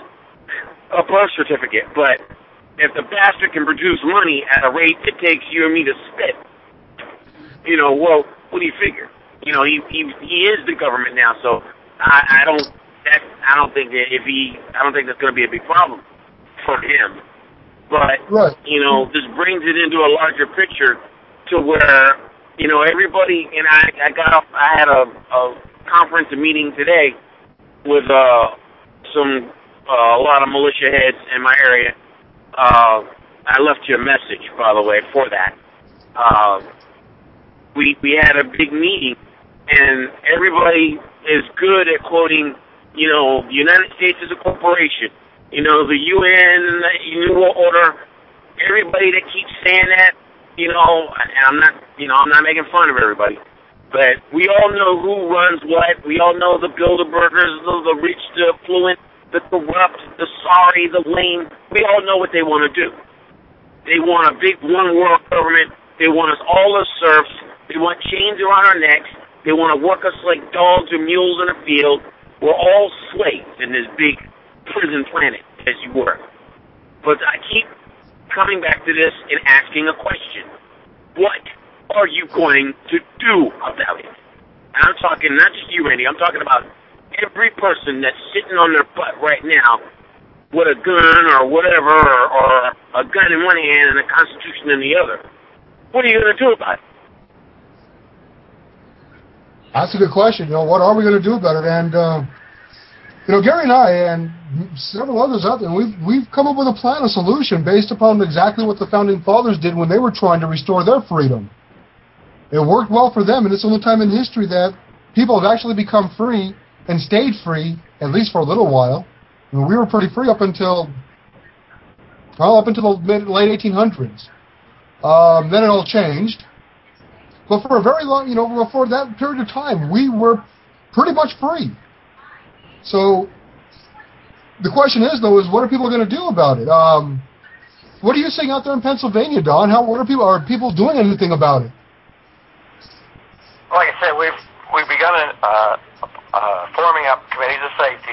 a birth certificate. But if the bastard can produce money at a rate it takes you and me to spit, you know, well, what do you figure? You know, he he, he is the government now, so I, I don't that I don't think that if he I don't think that's going to be a big problem for him. But right. you know, this brings it into a larger picture to where, you know, everybody, and I, I got off, I had a, a conference, a meeting today with uh, some, uh, a lot of militia heads in my area. Uh, I left you a message, by the way, for that. Uh, we, we had a big meeting, and everybody is good at quoting, you know, the United States is a corporation, you know, the U N, the New World Order, everybody that keeps saying that, you know, and I'm not, you know, I'm not making fun of everybody, but we all know who runs what. We all know the Bilderbergers, the, the rich, the affluent, the corrupt, the sorry, the lame. We all know what they want to do. They want a big one-world government. They want us all as serfs. They want chains around our necks. They want to work us like dogs or mules in a field. We're all slaves in this big prison planet, as you were. But I keep coming back to this and asking a question. What are you going to do about it? And I'm talking not just you, Randy. I'm talking about every person that's sitting on their butt right now with a gun or whatever, or, or a gun in one hand and a Constitution in the other. What are you going to do about it? That's a good question. You know, what are we going to do about it? And, uh, you know, Gary and I and several others out there, we've, we've come up with a plan, a solution based upon exactly what the Founding Fathers did when they were trying to restore their freedom. It worked well for them, and it's the only time in history that people have actually become free and stayed free, at least for a little while. I mean, we were pretty free up until, well, up until the mid, late eighteen hundreds. Um, then it all changed. But for a very long, you know, for that period of time, we were pretty much free. So the question is, though, is what are people going to do about it? Um, what are you seeing out there in Pennsylvania, Don? How what are people are people doing anything about it? Like I said, we've we've begun uh, uh, forming up committees of safety.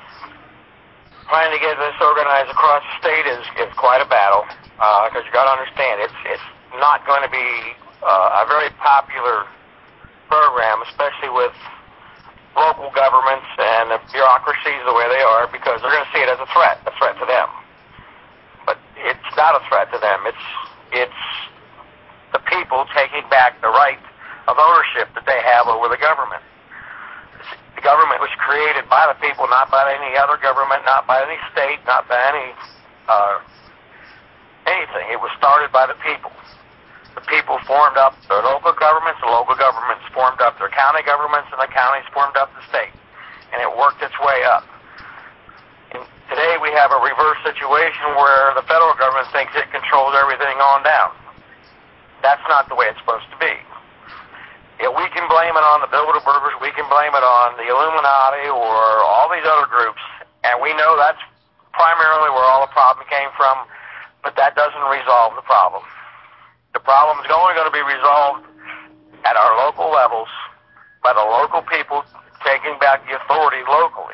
Trying to get this organized across the state is, is quite a battle, because uh, you got to understand it's it's not going to be uh, a very popular program, especially with local governments and the bureaucracies the way they are, because they're going to see it as a threat, a threat to them. But it's not a threat to them. It's it's the people taking back the right of ownership that they have over the government. The government was created by the people, not by any other government, not by any state, not by any uh, anything. It was started by the people. The people formed up their local governments, the local governments formed up their county governments, and the counties formed up the state. And it worked its way up. And today we have a reverse situation where the federal government thinks it controls everything on down. That's not the way it's supposed to be. You know, we can blame it on the Bilderbergers, we can blame it on the Illuminati or all these other groups, and we know that's primarily where all the problem came from, but that doesn't resolve the problem. The problem is only going to be resolved at our local levels by the local people taking back the authority locally.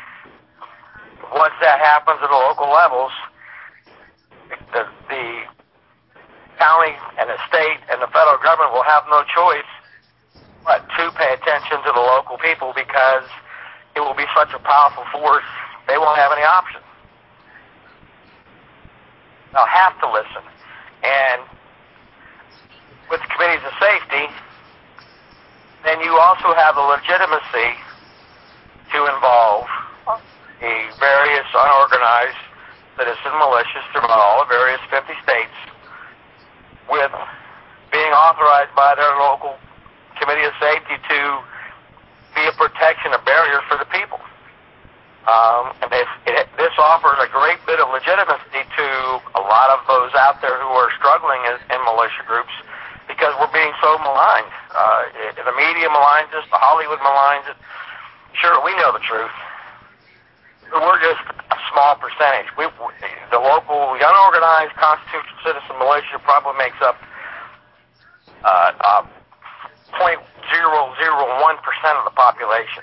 Once that happens at the local levels, the, the county and the state and the federal government will have no choice but to pay attention to the local people, because it will be such a powerful force, they won't have any option. They'll have to listen. And with committees of safety, then you also have the legitimacy to involve the various unorganized citizen militias throughout all the various fifty states with being authorized by their local committee of safety to be a protection, a barrier for the people. Um, and this, it, this offers a great bit of legitimacy to a lot of those out there who are struggling in, in militia groups because we're being so maligned. Uh, the media maligns us, the Hollywood maligns it. Sure, we know the truth. But we're just a small percentage. We, the local, unorganized constitutional citizen militia probably makes up uh, uh, zero point zero zero one percent of the population.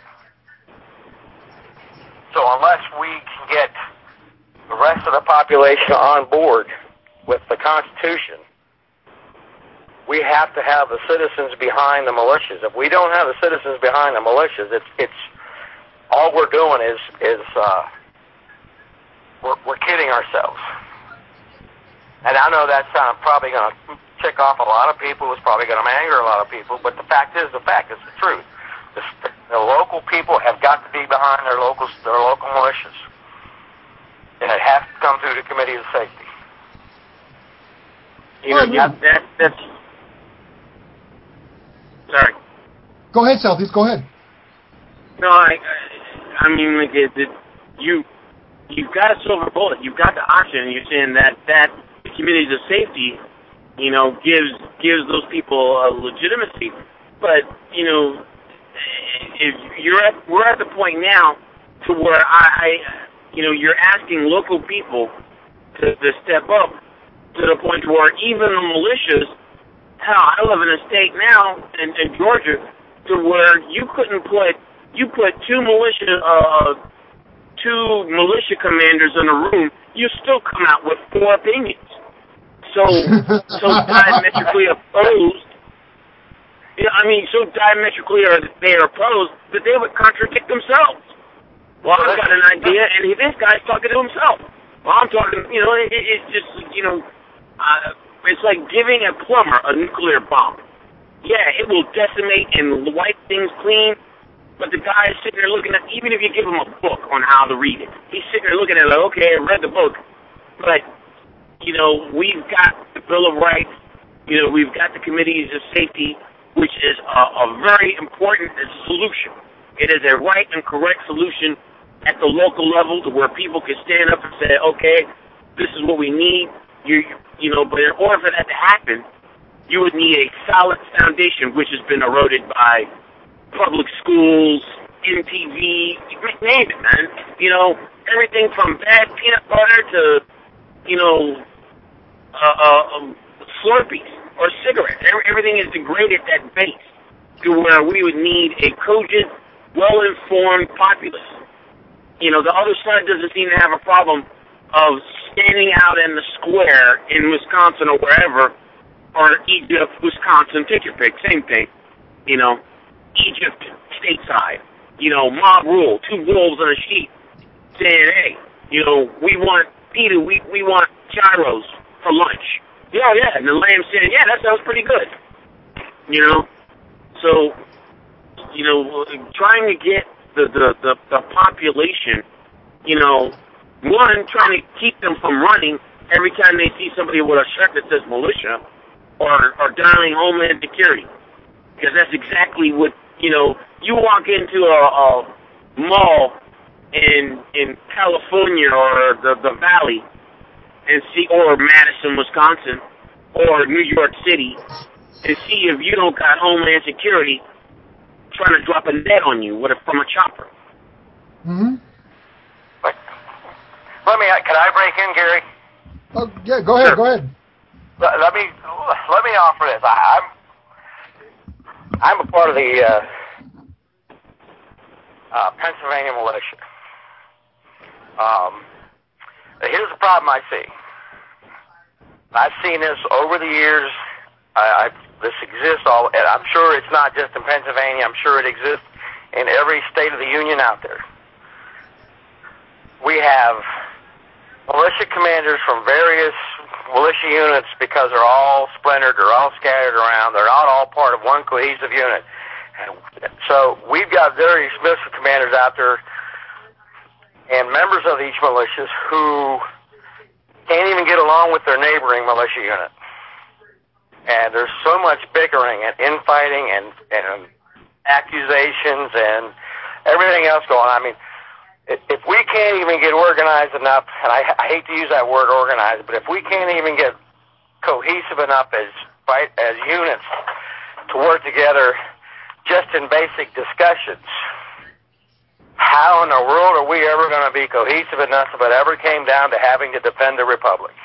So unless we can get the rest of the population on board with the Constitution, we have to have the citizens behind the militias. If we don't have the citizens behind the militias, it's it's all we're doing is is uh, we're we're kidding ourselves. And I know that's uh, probably going to tick off a lot of people. It's probably going to anger a lot of people. But the fact is, the fact is the truth. The, the local people have got to be behind their local their local militias, and it has to come through the Committee of Safety. You know, that, that that's. Sorry. Go ahead, Southeast. Go ahead. No, I, I mean, like it, it, you, you've got a silver bullet. You've got the option. You're saying that that committees of safety, you know, gives gives those people a legitimacy. But you know, if you're at, we're at the point now to where I, I you know, you're asking local people to, to step up to the point where even the militias. Hell, I live in a state now in, in Georgia to where you couldn't put. You put two militia, uh, two militia commanders in a room, you still come out with four opinions. So, so diametrically opposed. Yeah, I mean, so diametrically are they are opposed that they would contradict themselves. Well, I've got an idea, and this guy's talking to himself. Well, I'm talking. You know, it, it's just you know, uh, it's like giving a plumber a nuclear bomb. Yeah, it will decimate and wipe things clean. But the guy is sitting there looking at, even if you give him a book on how to read it, he's sitting there looking at it like, okay, I read the book, but, you know, we've got the Bill of Rights, you know, we've got the Committees of Safety, which is a, a very important solution. It is a right and correct solution at the local level to where people can stand up and say, okay, this is what we need, you, you know, but in order for that to happen, you would need a solid foundation, which has been eroded by public schools, M T V, name it, man. You know, everything from bad peanut butter to, you know, uh, uh, um, Slurpees or cigarettes. Everything is degraded at base to where we would need a cogent, well-informed populace. You know, the other side doesn't seem to have a problem of standing out in the square in Wisconsin or wherever, or Egypt, Wisconsin, pick your pick, same thing, you know. Egypt, stateside, you know, mob rule, two wolves on a sheep, saying, hey, you know, we want Peter, we, we want gyros for lunch. Yeah, yeah, and the lamb said, yeah, that sounds pretty good. You know, so, you know, trying to get the, the, the, the population, you know, one, trying to keep them from running every time they see somebody with a shirt that says militia, or, or dialing Homeland Security. Because that's exactly what, you know, you walk into a, a mall in in California or the, the Valley and see, or Madison, Wisconsin, or New York City, and see if you don't got Homeland Security trying to drop a net on you with a, from a chopper. Mm-hmm. But let me, can I break in, Gary? Oh, yeah, go ahead, sure. go ahead. Let, let me, let me offer this. I, I'm I'm a part of the uh, uh, Pennsylvania militia. Um, here's the problem I see. I've seen this over the years. I, I, this exists all, and I'm sure it's not just in Pennsylvania. I'm sure it exists in every state of the union out there. We have militia commanders from various militia units because they're all splintered, they're all scattered around, they're not all part of one cohesive unit. And so we've got various militia commanders out there and members of each militias who can't even get along with their neighboring militia unit. And there's so much bickering and infighting and, and accusations and everything else going on. I mean, if we can't even get organized enough, and I, I hate to use that word organized, but if we can't even get cohesive enough as right, as units to work together just in basic discussions. How in the world are we ever going to be cohesive enough if it ever came down to having to defend the Republic?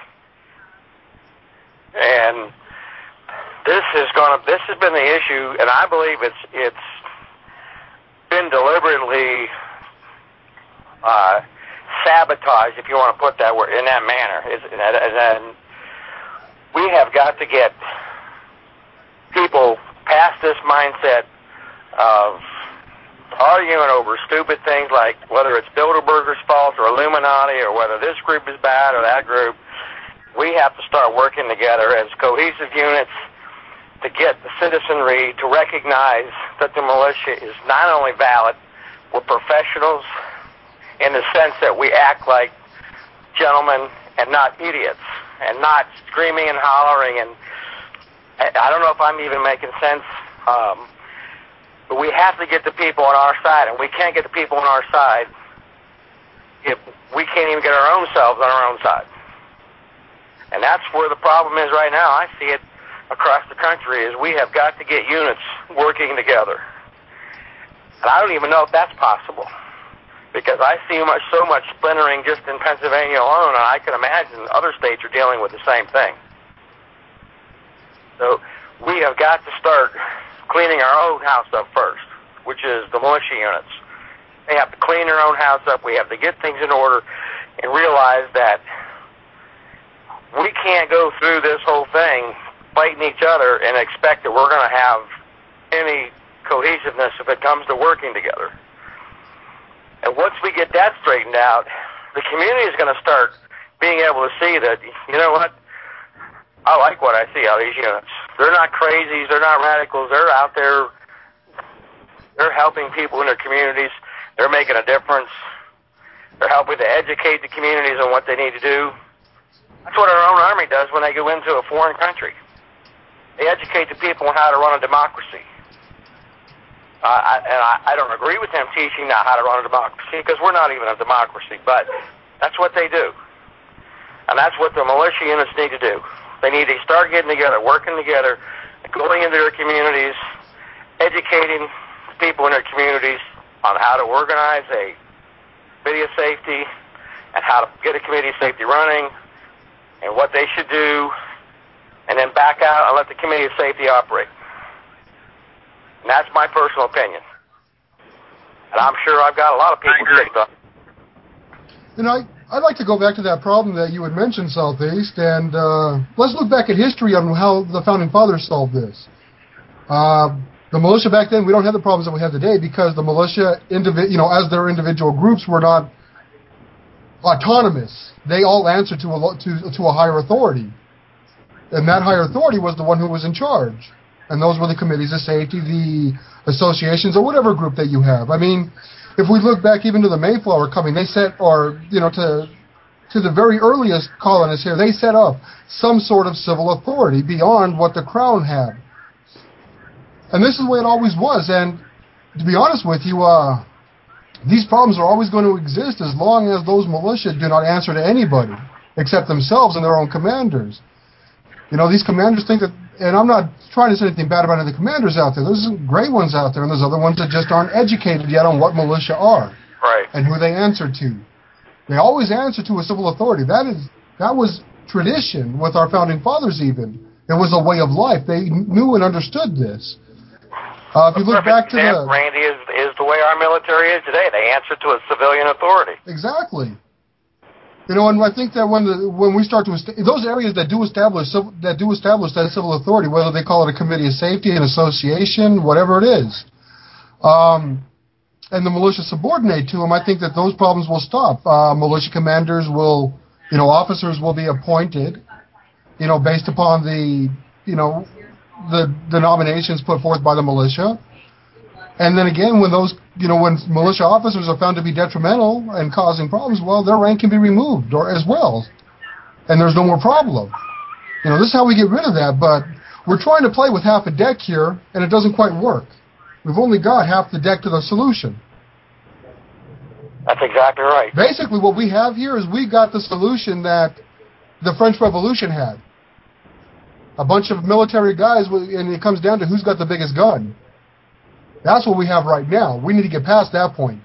And this is going to, this has been the issue, and I believe it's it's been deliberately uh, sabotaged, if you want to put that word in that manner. It's, and, and we have got to get people past this mindset of arguing over stupid things like whether it's Bilderberger's fault or Illuminati or whether this group is bad or that group. We have to start working together as cohesive units to get the citizenry to recognize that the militia is not only valid, we're professionals in the sense that we act like gentlemen and not idiots and not screaming and hollering. And I don't know if I'm even making sense. Um, But we have to get the people on our side, and we can't get the people on our side if we can't even get our own selves on our own side. And that's where the problem is right now. I see it across the country, is we have got to get units working together. And I don't even know if that's possible, because I see much, so much splintering just in Pennsylvania alone, and I can imagine other states are dealing with the same thing. So we have got to start cleaning our own house up first, which is the militia units. They have to clean their own house up. We have to get things in order and realize that we can't go through this whole thing fighting each other and expect that we're going to have any cohesiveness if it comes to working together. And once we get that straightened out, the community is going to start being able to see that, you know what, I like what I see out of these units. They're not crazies. They're not radicals. They're out there. They're helping people in their communities. They're making a difference. They're helping to educate the communities on what they need to do. That's what our own army does when they go into a foreign country. They educate the people on how to run a democracy. Uh, I, and I, I don't agree with them teaching now how to run a democracy, because we're not even a democracy, but that's what they do. And that's what the militia units need to do. They need to start getting together, working together, going into their communities, educating people in their communities on how to organize a committee of safety and how to get a committee of safety running and what they should do, and then back out and let the committee of safety operate. And that's my personal opinion. And I'm sure I've got a lot of people ticked off. You know, I, I'd like to go back to that problem that you had mentioned, Southeast, and uh, let's look back at history on how the Founding Fathers solved this. Uh, the militia back then, we don't have the problems that we have today because the militia, indivi- you know, as their individual groups, were not autonomous. They all answered to a, to, to a higher authority. And that higher authority was the one who was in charge. And those were the committees of safety, the associations, or whatever group that you have. I mean, if we look back even to the Mayflower coming, they set, or, you know, to to the very earliest colonists here, they set up some sort of civil authority beyond what the crown had. And this is the way it always was. And to be honest with you, uh, these problems are always going to exist as long as those militia do not answer to anybody except themselves and their own commanders. You know, these commanders think that, and I'm not trying to say anything bad about any of the commanders out there. There's some great ones out there, and there's other ones that just aren't educated yet on what militia are, right, and who they answer to. They always answer to a civil authority. That is that was tradition with our founding fathers. Even it was a way of life. They knew and understood this. Uh, if you look back to the Randy is is the way our military is today. They answer to a civilian authority. Exactly. You know, and I think that when the when we start to those areas that do establish that do establish that civil authority, whether they call it a committee of safety, an association, whatever it is, um, and the militia subordinate to them, I think that those problems will stop. Uh, militia commanders will, you know, officers will be appointed, you know, based upon the, you know, the denominations put forth by the militia. And then again, when those, you know, when militia officers are found to be detrimental and causing problems, well, their rank can be removed or as well, and there's no more problem. You know, this is how we get rid of that. But we're trying to play with half a deck here, and it doesn't quite work. We've only got half the deck to the solution. That's exactly right. Basically, what we have here is we got the solution that the French Revolution had. a bunch of military guys, and it comes down to who's got the biggest gun. That's what we have right now. We need to get past that point.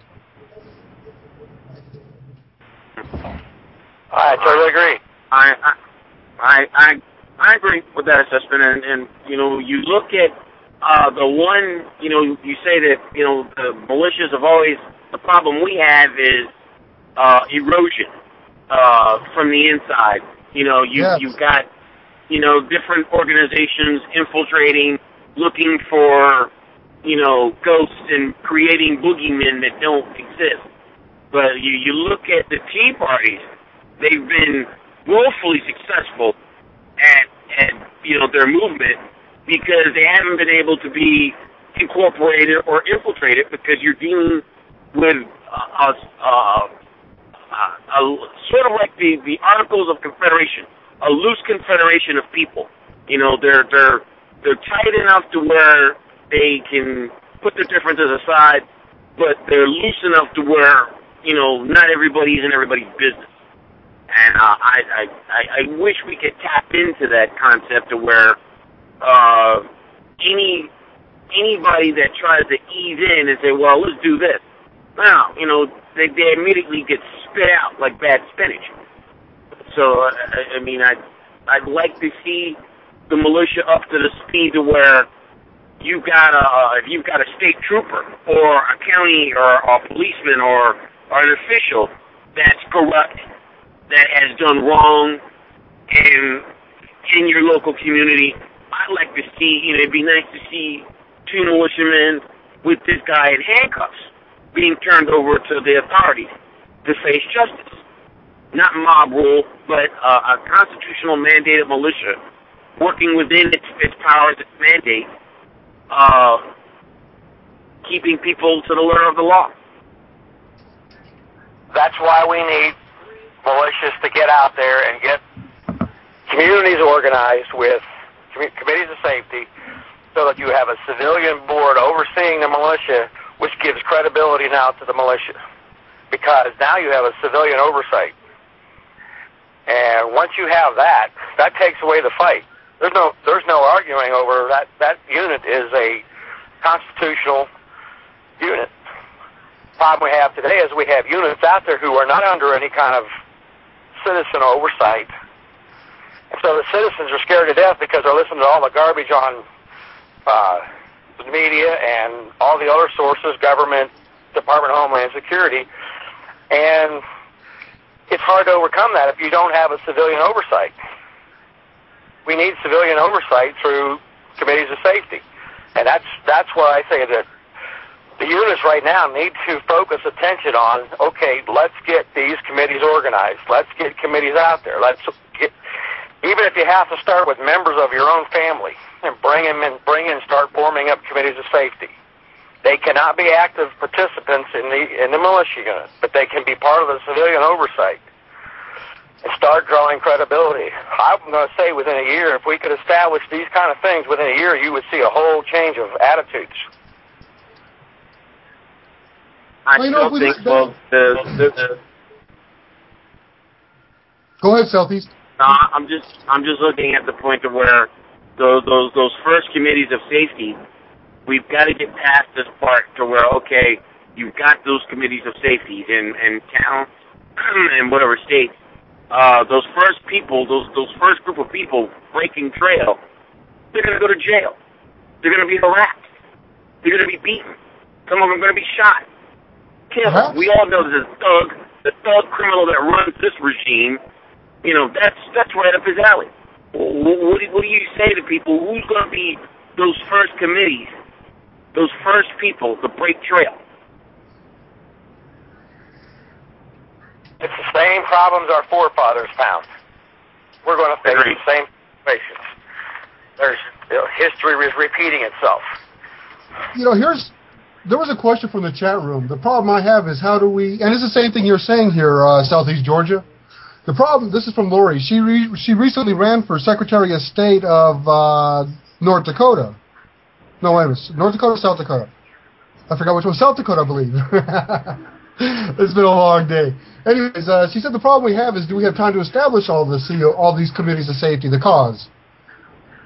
I totally agree. I I I I agree with that assessment, and, and you know, you look at uh, the one, you know, you say that, you know, the militias have always, the problem we have is uh, erosion uh, from the inside. You know, you yes. you've got, you know, different organizations infiltrating, looking for, you know, ghosts and creating boogeymen that don't exist. But you you look at the Tea Parties, they've been woefully successful at, at, you know, their movement because they haven't been able to be incorporated or infiltrated because you're dealing with a, a, a, a sort of like the, the Articles of Confederation, a loose confederation of people. You know, they're they're they're tight enough to where they can put their differences aside, but they're loose enough to where, you know, not everybody's in everybody's business. And uh, I, I, I I wish we could tap into that concept to where uh, any anybody that tries to ease in and say, well, let's do this, now, you know, they, they immediately get spit out like bad spinach. So, I, I mean, I'd, I'd like to see the militia up to the speed to where you've got a, if you've got a state trooper or a county or a policeman or, or an official that's corrupt, that has done wrong in in your local community, I'd like to see, you know, it'd be nice to see two militiamen with this guy in handcuffs being turned over to the authorities to face justice. Not mob rule, but uh, a constitutional mandated militia working within its, its powers, its mandate, uh, keeping people to the letter of the law. That's why we need militias to get out there and get communities organized with com- committees of safety so that you have a civilian board overseeing the militia, which gives credibility now to the militia. Because now you have a civilian oversight. And once you have that, that takes away the fight. There's no there's no arguing over that. That unit is a constitutional unit. The problem we have today is we have units out there who are not under any kind of citizen oversight. And so the citizens are scared to death because they're listening to all the garbage on uh, the media and all the other sources, government, Department of Homeland Security, and it's hard to overcome that if you don't have a civilian oversight. We need civilian oversight through committees of safety, and that's that's why I say that the units right now need to focus attention on, okay, let's get these committees organized. Let's get committees out there. Let's get, even if you have to start with members of your own family and bring them in, bring in, start forming up committees of safety. They cannot be active participants in the in the militia unit, but they can be part of the civilian oversight and start drawing credibility. I'm going to say within a year, if we could establish these kind of things within a year, you would see a whole change of attitudes. I well, you still know, think, well, the, the, the Go ahead, Southeast. uh, I'm just, I'm just looking at the point of where those, those, those first committees of safety, we've got to get past this part to where, okay, you've got those committees of safety in, in towns and whatever states. Uh, those first people, those, those first group of people breaking trail, they're going to go to jail. They're going to be harassed. They're going to be beaten. Some of them are going to be shot. Uh-huh. We all know the thug, the thug criminal that runs this regime. You know, that's that's right up his alley. What, what, do, what do you say to people? Who's going to be those first committees, those first people to break trail? It's the same problems our forefathers found. We're going to face Agreed. the same situations. There's you know, history is repeating itself. You know, here's there was a question from the chat room. The problem I have is how do we, and it's the same thing you're saying here, uh, Southeast Georgia. The problem, this is from Lori. She re, she recently ran for Secretary of State of uh, North Dakota. No, wait a minute. North Dakota, South Dakota. I forgot which one. South Dakota, I believe. It's been a long day. Anyways, uh, she said the problem we have is do we have time to establish all this, you know, all these committees of safety, the cause?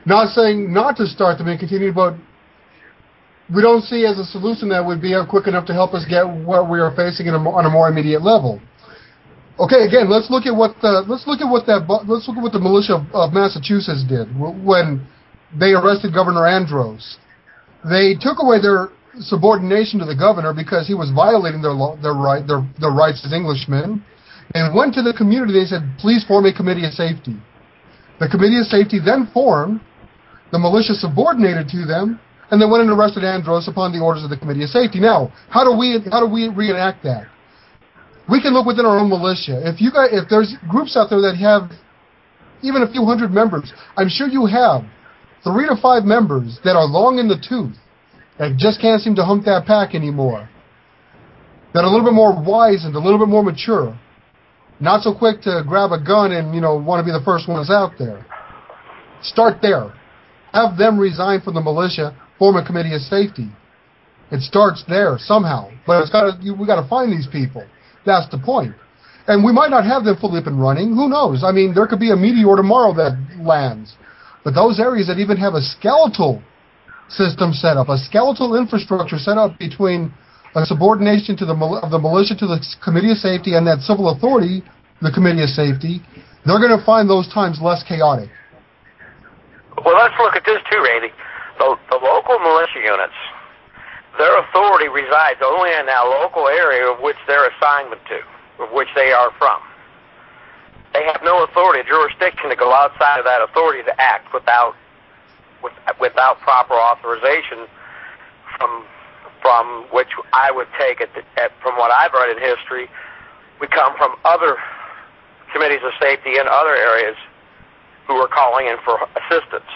not saying not to start them and continue, but we don't see as a solution that would be quick enough to help us get what we are facing in a, on a more immediate level. Okay, again, let's look at what the let's look at what that let's look at what the militia of, of Massachusetts did when they arrested Governor Andros. They took away their subordination to the governor because he was violating their law, their right their their rights as Englishmen, and went to the community. They said, "Please form a committee of safety." The committee of safety then formed. The militia subordinated to them, and they went and arrested Andros upon the orders of the committee of safety. Now, how do we how do we reenact that? We can look within our own militia. If you got, if there's groups out there that have even a few hundred members, I'm sure you have three to five members that are long in the tooth, that just can't seem to hump that pack anymore, that are a little bit more wise and a little bit more mature, not so quick to grab a gun and, you know, want to be the first ones out there. Start there. Have them resign from the militia, form a committee of safety. It starts there somehow, but it's got to, we got to find these people. That's the point. And we might not have them fully up and running. Who knows? I mean, there could be a meteor tomorrow that lands. But those areas that even have a skeletal system set up, a skeletal infrastructure set up between a subordination to the of the militia to the Committee of Safety and that civil authority, the Committee of Safety, they're going to find those times less chaotic. Well, let's look at this too, Randy. The, the local militia units, their authority resides only in that local area of which they're assigned to, of which they are from. They have no authority, jurisdiction to go outside of that authority to act without with, without proper authorization from from which I would take it, at, from what I've read in history, we come from other committees of safety in other areas who are calling in for assistance.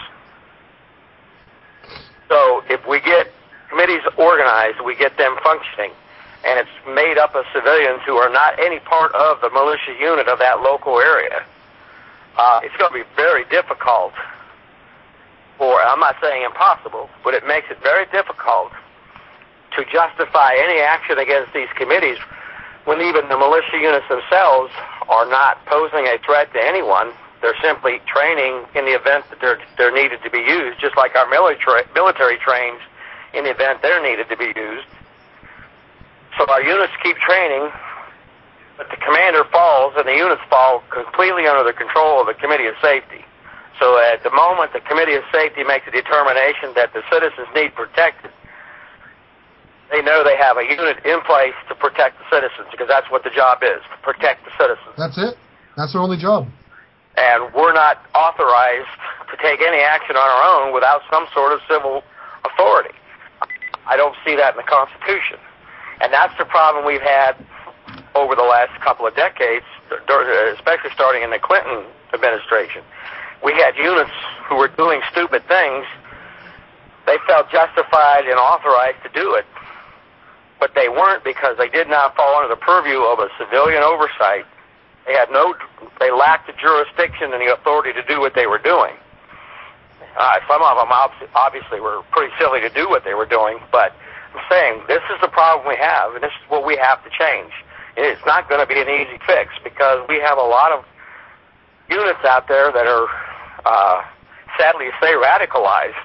So if we get committees organized, we get them functioning, and it's made up of civilians who are not any part of the militia unit of that local area, uh, it's going to be very difficult for, I'm not saying impossible, but it makes it very difficult to justify any action against these committees when even the militia units themselves are not posing a threat to anyone. They're simply training in the event that they're, they're needed to be used, just like our military, military trains in the event they're needed to be used. So our units keep training, but the commander falls and the units fall completely under the control of the Committee of Safety. So at the moment the Committee of Safety makes a determination that the citizens need protected, they know they have a unit in place to protect the citizens, because that's what the job is, to protect the citizens. That's it. That's their only job. And we're not authorized to take any action on our own without some sort of civil authority. I don't see that in the Constitution. And that's the problem we've had over the last couple of decades, especially starting in the Clinton administration. We had units who were doing stupid things. They felt justified and authorized to do it, but they weren't, because they did not fall under the purview of a civilian oversight. They had no, they lacked the jurisdiction and the authority to do what they were doing. Uh, some of them obviously were pretty silly to do what they were doing, but I'm saying this is the problem we have, and this is what we have to change. It's not going to be an easy fix, because we have a lot of units out there that are, uh, sadly to say, radicalized.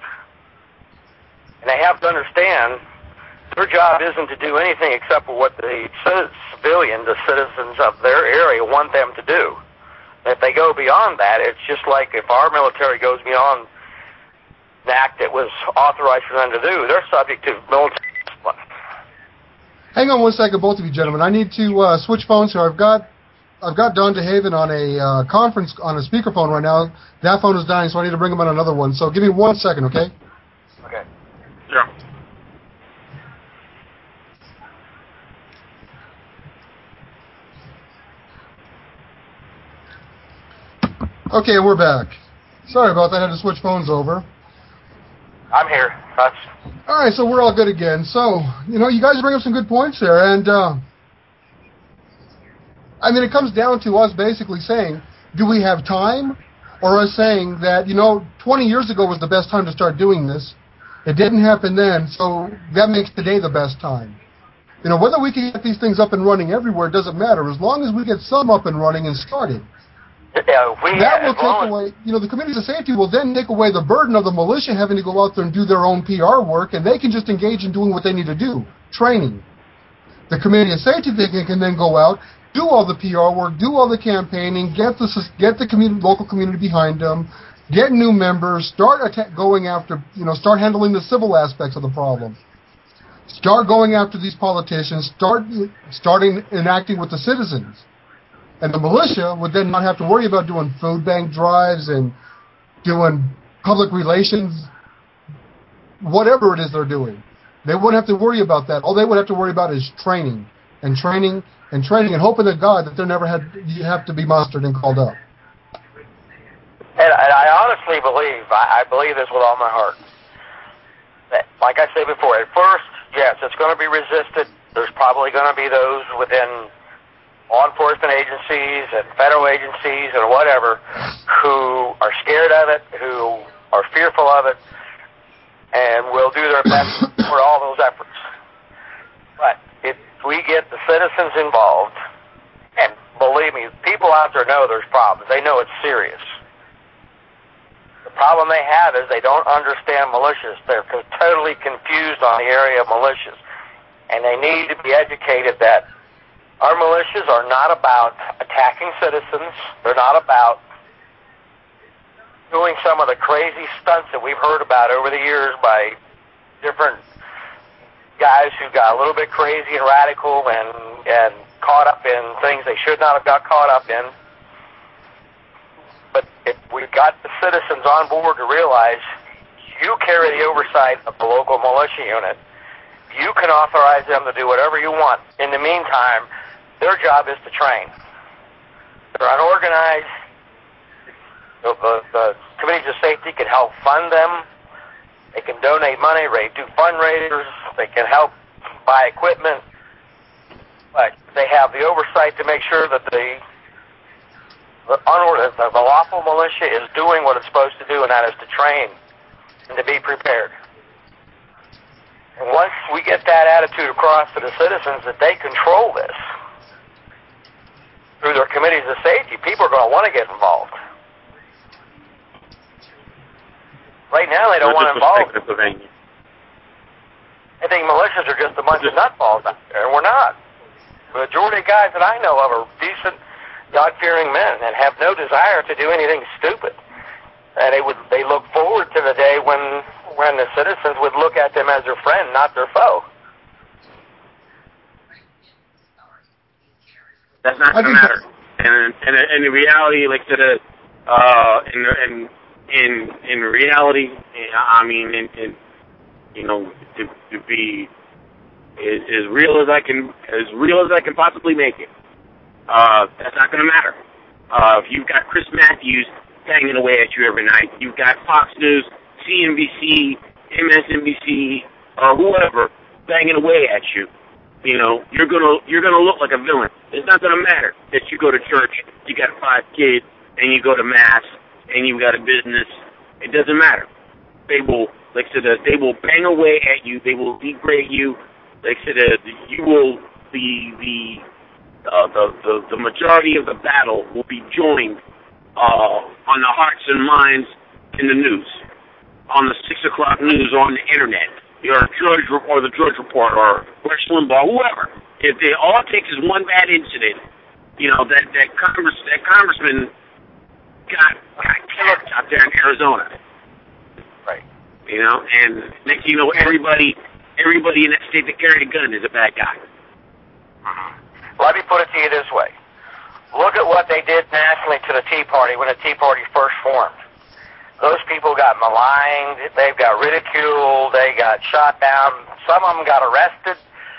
And they have to understand their job isn't to do anything except for what the civilian, the citizens of their area want them to do. And if they go beyond that, it's just like if our military goes beyond the act that was authorized for them to do, they're subject to military discipline. Hang on one second, both of you gentlemen. I need to uh, switch phones here. I've got I've got Don DeHaven on a uh, conference on a speakerphone right now. That phone is dying, so I need to bring him on another one. So give me one second, okay? Okay. Sure. Okay, we're back. Sorry about that. I had to switch phones over. I'm here. That's... All right, so we're all good again. So, you know, you guys bring up some good points there, and uh, I mean, it comes down to us basically saying, do we have time, or us saying that, you know, twenty years ago was the best time to start doing this. It didn't happen then, so that makes today the best time. You know, whether we can get these things up and running everywhere doesn't matter, as long as we get some up and running and started. Yeah, we that will take as, away, you know, the committees of safety will then take away the burden of the militia having to go out there and do their own P R work, and they can just engage in doing what they need to do, training. The committee of safety can then go out, do all the P R work, do all the campaigning, get the get the community, local community behind them, get new members, start atta- going after, you know, start handling the civil aspects of the problem. Start going after these politicians, start starting enacting with the citizens. And the militia would then not have to worry about doing food bank drives and doing public relations, whatever it is they're doing. They wouldn't have to worry about that. All they would have to worry about is training and training and training and hoping to God that they never had you have to be mustered and called up. And, and I honestly believe, I, I believe this with all my heart, that, like I said before, at first, yes, it's going to be resisted. There's probably going to be those within law enforcement agencies and federal agencies and whatever who are scared of it, who are fearful of it, and will do their best for all those efforts. But if we get the citizens involved, and believe me, people out there know there's problems. They know it's serious. The problem they have is they don't understand militias. They're totally confused on the area of militias. And they need to be educated that our militias are not about attacking citizens. They're not about doing some of the crazy stunts that we've heard about over the years by different guys who got a little bit crazy and radical and, and caught up in things they should not have got caught up in. But if we've got the citizens on board to realize you carry the oversight of the local militia unit, you can authorize them to do whatever you want. In the meantime, their job is to train. They're unorganized. The, the, the committees of safety can help fund them. They can donate money, do fundraisers. They can help buy equipment. But they have the oversight to make sure that the, the, unorganized, the lawful militia is doing what it's supposed to do, and that is to train and to be prepared. And once we get that attitude across to the citizens that they control this, through their committees of safety, people are going to want to get involved. Right now, they don't want to involve. I think militias are just a bunch of nutballs out there, and we're not. The majority of guys that I know of are decent, God-fearing men and have no desire to do anything stupid. And they would they look forward to the day when when the citizens would look at them as their friend, not their foe. That's not going to matter. And, and and in reality, like to the uh, in in in in reality, I mean, in, in you know, to to be as, as real as I can, as real as I can possibly make it. Uh, that's not going to matter. Uh, if you've got Chris Matthews banging away at you every night, you've got Fox News, C N B C, M S N B C, or whoever banging away at you. You know, you're gonna you're gonna look like a villain. It's not gonna matter that you go to church, you got five kids, and you go to mass, and you got a business. It doesn't matter. They will, like I said, uh, they will bang away at you. They will degrade you. Like I said, uh, you will the the, uh, the the the majority of the battle will be joined uh, on the hearts and minds in the news, on the six o'clock news, on the internet. Or George, or the George Report, or Rush Limbaugh, whoever. If they all it takes is one bad incident, you know that that Congress that congressman got got killed out there in Arizona, right? You know, and next thing you know, everybody everybody in that state that carried a gun is a bad guy. Mm-hmm. Let me put it to you this way: look at what they did nationally to the Tea Party when the Tea Party first formed. Those people got maligned, they got ridiculed, they got shot down, some of them got arrested,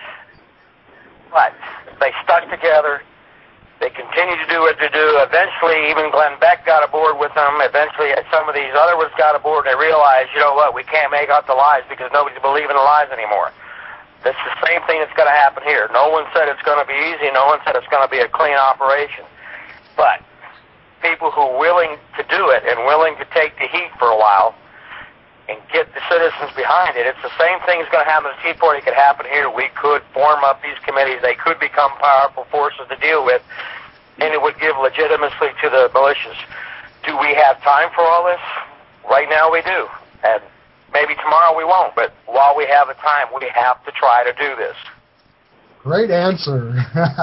but they stuck together, they continued to do what they do. Eventually, even Glenn Beck got aboard with them. Eventually, some of these other ones got aboard, and they realized, you know what, we can't make out the lies because nobody's believing the lies anymore. That's the same thing that's going to happen here. No one said it's going to be easy, no one said it's going to be a clean operation, but people who are willing to do it and willing to take the heat for a while and get the citizens behind it. It's the same thing that's going to happen to the Tea Party could happen here. We could form up these committees. They could become powerful forces to deal with. and it would give legitimacy to the militias. Do we have time for all this? Right now we do. And maybe tomorrow we won't, but while we have the time, we have to try to do this. Great answer.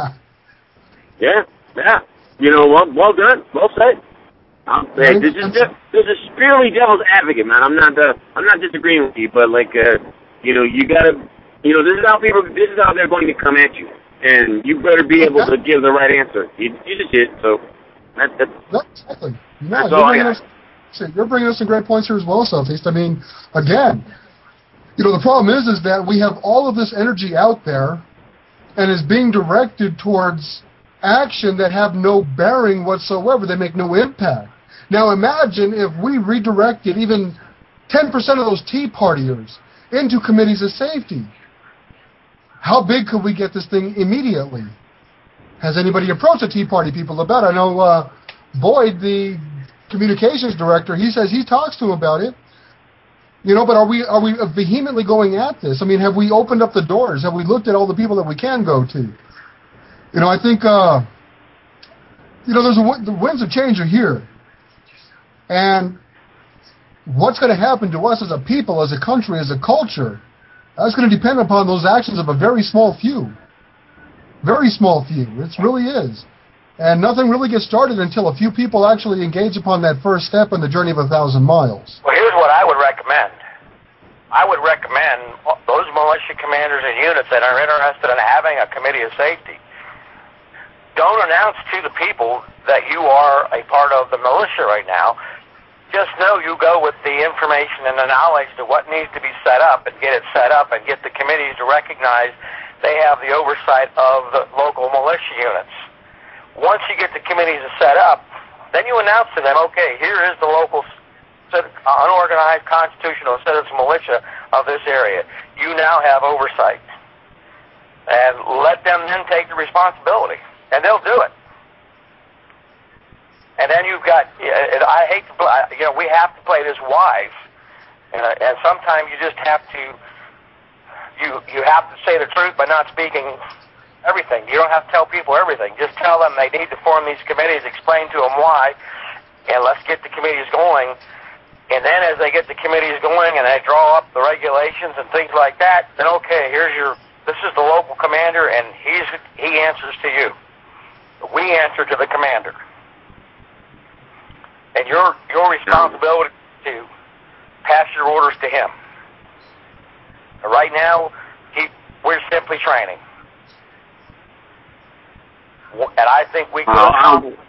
yeah, yeah. You know, well, well done. Well said. Um, hey, this is just, this is purely devil's advocate, man. I'm not, uh, I'm not disagreeing with you, but like, uh, you know, you gotta, you know, this is how people, this is how they're going to come at you, and you better be able to give the right answer. You, you just did, so that, that's, exactly. No, that's you're all bringing I us, you're bringing us some great points here as well, Southeast. I mean, again, you know, the problem is, is that we have all of this energy out there, and is being directed towards action that have no bearing whatsoever. They make no impact. Now imagine if we redirected even ten percent of those Tea Partiers into committees of safety. How big could we get this thing immediately? Has anybody approached the Tea Party people about it? I know uh, Boyd, the communications director, he says he talks to them about it. You know, but are we are we vehemently going at this? I mean, have we opened up the doors? Have we looked at all the people that we can go to? You know, I think, uh, you know, there's a, the winds of change are here. And what's going to happen to us as a people, as a country, as a culture, that's going to depend upon those actions of a very small few. Very small few. It really is. And nothing really gets started until a few people actually engage upon that first step in the journey of a thousand miles. Well, here's what I would recommend. I would recommend those militia commanders and units that are interested in having a committee of safety, don't announce to the people that you are a part of the militia right now. Just know you go with the information and the knowledge to what needs to be set up and get it set up and get the committees to recognize they have the oversight of the local militia units. Once you get the committees set up, then you announce to them, okay, here is the local unorganized constitutional citizen militia of this area. You now have oversight. And let them then take the responsibility. And they'll do it. And then you've got, I hate to, you know, we have to play this wise. And, and sometimes you just have to, you, you have to say the truth by not speaking everything. You don't have to tell people everything. Just tell them they need to form these committees, explain to them why, and let's get the committees going. And then as they get the committees going and they draw up the regulations and things like that, then okay, here's your, this is the local commander and he's, he answers to you. We answer to the commander. And your, your responsibility to pass your orders to him. Right now, he, we're simply training. And I think we could uh, Go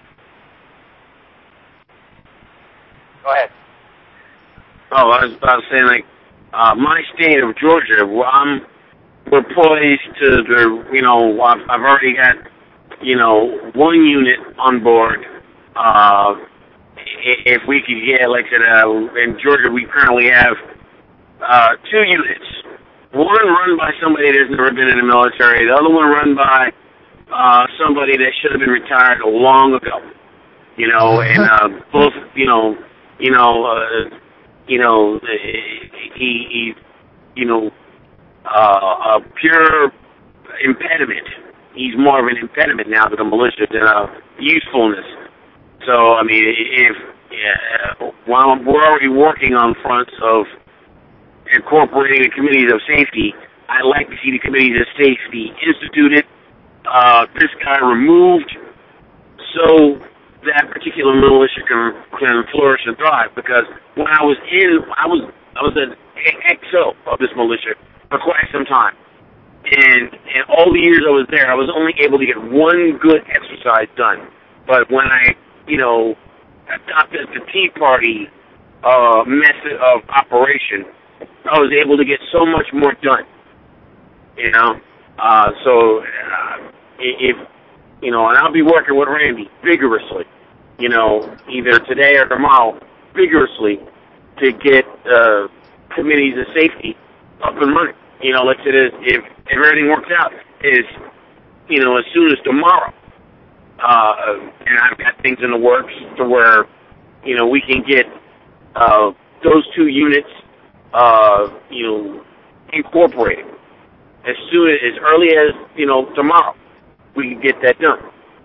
ahead. Oh, I was, I was saying, like, uh, my state of Georgia, well, I'm, we're poised to, to, you know, I've, I've already got, you know, one unit on board. Uh, if we could get, like I said, uh, in Georgia, we currently have uh, two units. One run by somebody that's never been in the military. The other one run by uh, somebody that should have been retired long ago. You know, and uh, both, you know, you know, uh, you know, he, he you know, uh, a pure impediment. He's more of an impediment now to the militia than a usefulness. So, I mean, if yeah, while we're already working on fronts of incorporating the committees of safety, I'd like to see the committees of safety instituted, uh, this guy removed, so that particular militia can, can flourish and thrive. Because when I was in, I was I was an X O of this militia for quite some time, and and all the years I was there, I was only able to get one good exercise done. But when I, you know, adopted the Tea Party uh, method of operation, I was able to get so much more done. You know, uh, so uh, if you know, and I'll be working with Randy vigorously, you know, either today or tomorrow, vigorously to get uh, committees of safety up and running. You know, like it is, if, if everything works out, is, you know, as soon as tomorrow. Uh, and I've got things in the works to where, you know, we can get uh, those two units, uh, you know, incorporated as soon as, as early as, you know, tomorrow. We can get that done.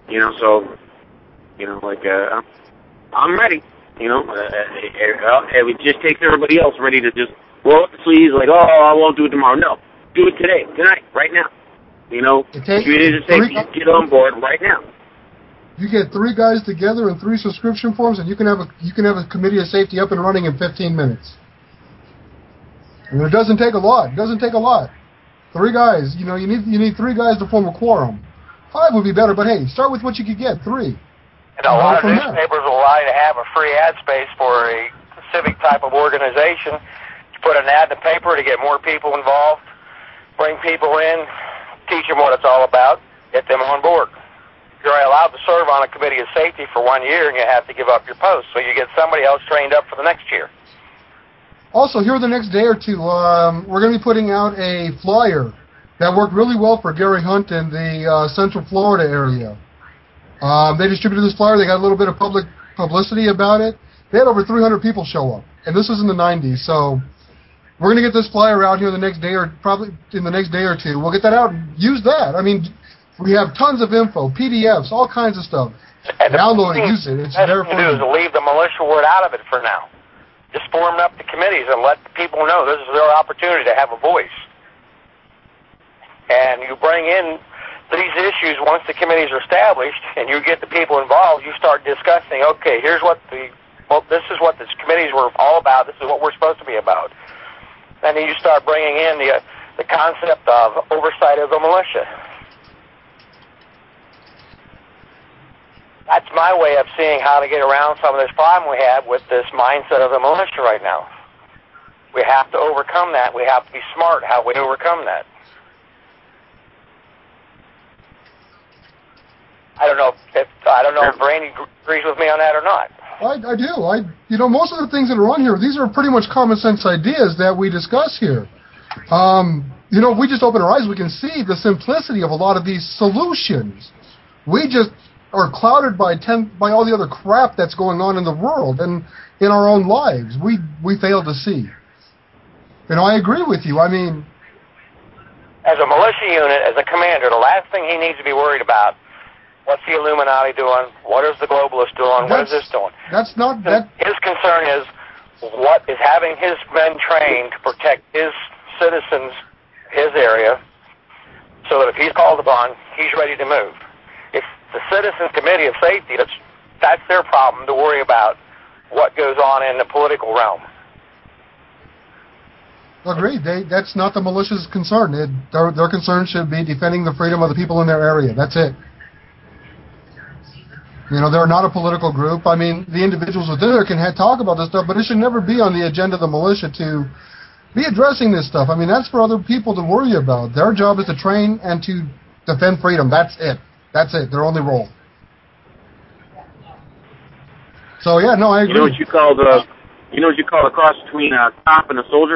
You know, so, you know, like, uh, I'm ready. You know, uh, it, it, it just takes everybody else ready to just roll up the sleeves, like, oh, I won't do it tomorrow. No, do it today, tonight, right now. You know, community of safety, just get on board right now. You get three guys together and three subscription forms, and you can have a you can have a committee of safety up and running in fifteen minutes. And it doesn't take a lot. It doesn't take a lot. Three guys, you know, you need you need three guys to form a quorum. Five would be better, but hey, start with what you could get. Three. And a lot of newspapers will allow you to have a free ad space for a civic type of organization. You put an ad in the paper to get more people involved, bring people in, teach them what it's all about, get them on board. You're allowed to serve on a committee of safety for one year, and you have to give up your post. So you get somebody else trained up for the next year. Also, here the next day or two, um, we're going to be putting out a flyer that worked really well for Gary Hunt in the uh, Central Florida area. Um, they distributed this flyer. They got a little bit of public publicity about it. They had over three hundred people show up, and this was in the nineties. So we're going to get this flyer out here the next day, or probably in the next day or two. We'll get that out and use that. I mean, we have tons of info, P D Fs, all kinds of stuff. And download it, use it. It's there for you. What to do is leave the militia word out of it for now. Just form up the committees and let the people know this is their opportunity to have a voice. And you bring in these issues once the committees are established, and you get the people involved. You start discussing. Okay, here's what the well, this is what the committees were all about. This is what we're supposed to be about. And then you start bringing in the uh, the concept of oversight of the militia. That's my way of seeing how to get around some of this problem we have with this mindset of the militia right now. We have to overcome that. We have to be smart how we overcome that. I don't know if I don't know if Randy agrees with me on that or not. I, I do. I you know most of the things that are on here, these are pretty much common sense ideas that we discuss here. Um, you know, if we just open our eyes, we can see the simplicity of a lot of these solutions. We just are clouded by ten, by all the other crap that's going on in the world and in our own lives. We we fail to see. You know, I agree with you. I mean, as a militia unit, as a commander, the last thing he needs to be worried about: what's the Illuminati doing? What is the globalists doing? What is this doing? That's not that. His concern is what is having his men trained to protect his citizens, his area, so that if he's called upon, he's ready to move. If the Citizens Committee of Safety, that's, that's their problem to worry about what goes on in the political realm. Agreed. They, that's not the militia's concern. It, their, their concern should be defending the freedom of the people in their area. That's it. You know, they're not a political group. I mean, the individuals within there can have, talk about this stuff, but it should never be on the agenda of the militia to be addressing this stuff. I mean, that's for other people to worry about. Their job is to train and to defend freedom. That's it. That's it. Their only role. So yeah, no, I agree. You know what you call the, you know what you call the cross between a cop and a soldier?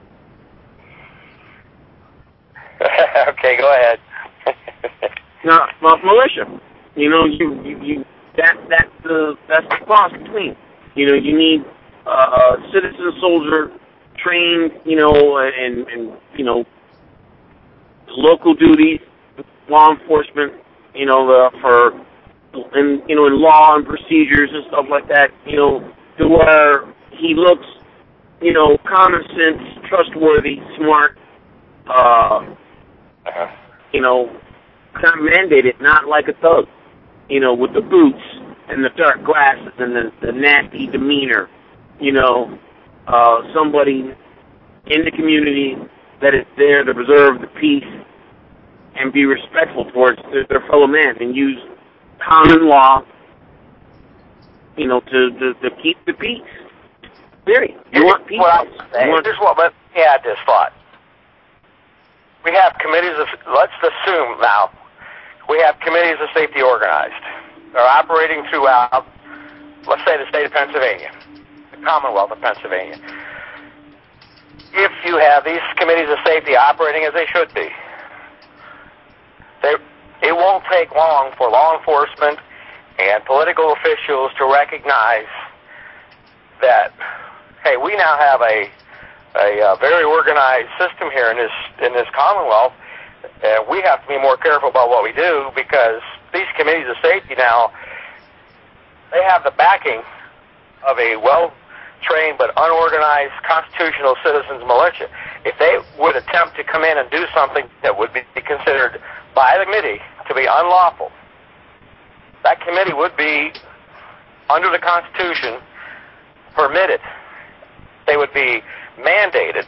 Okay, go ahead. No, well, militia. You know, you, you, you that that's the that's the cross between. You know, you need uh, a citizen soldier trained, you know, and and you know, local duties, law enforcement, you know, uh, for and you know, in law and procedures and stuff like that. You know, to where he looks, you know, common sense, trustworthy, smart. Uh, you know, kind of mandated, not like a thug. You know, with the boots and the dark glasses and the, the nasty demeanor, you know, uh, somebody in the community that is there to preserve the peace and be respectful towards their, their fellow man and use common law, you know, to, to, to keep the peace. Period. You want peace. Well, hey, want here's what, but yeah, this thought. We have committees of, let's assume now, we have committees of safety organized. They're operating throughout, let's say, the state of Pennsylvania, the Commonwealth of Pennsylvania. If you have these committees of safety operating as they should be, they, it won't take long for law enforcement and political officials to recognize that, hey, we now have a, a, a very organized system here in this in this Commonwealth. Uh, we have to be more careful about what we do because these committees of safety now, they have the backing of a well-trained but unorganized constitutional citizens militia. If they would attempt to come in and do something that would be considered by the committee to be unlawful, that committee would be, under the Constitution, permitted. They would be mandated,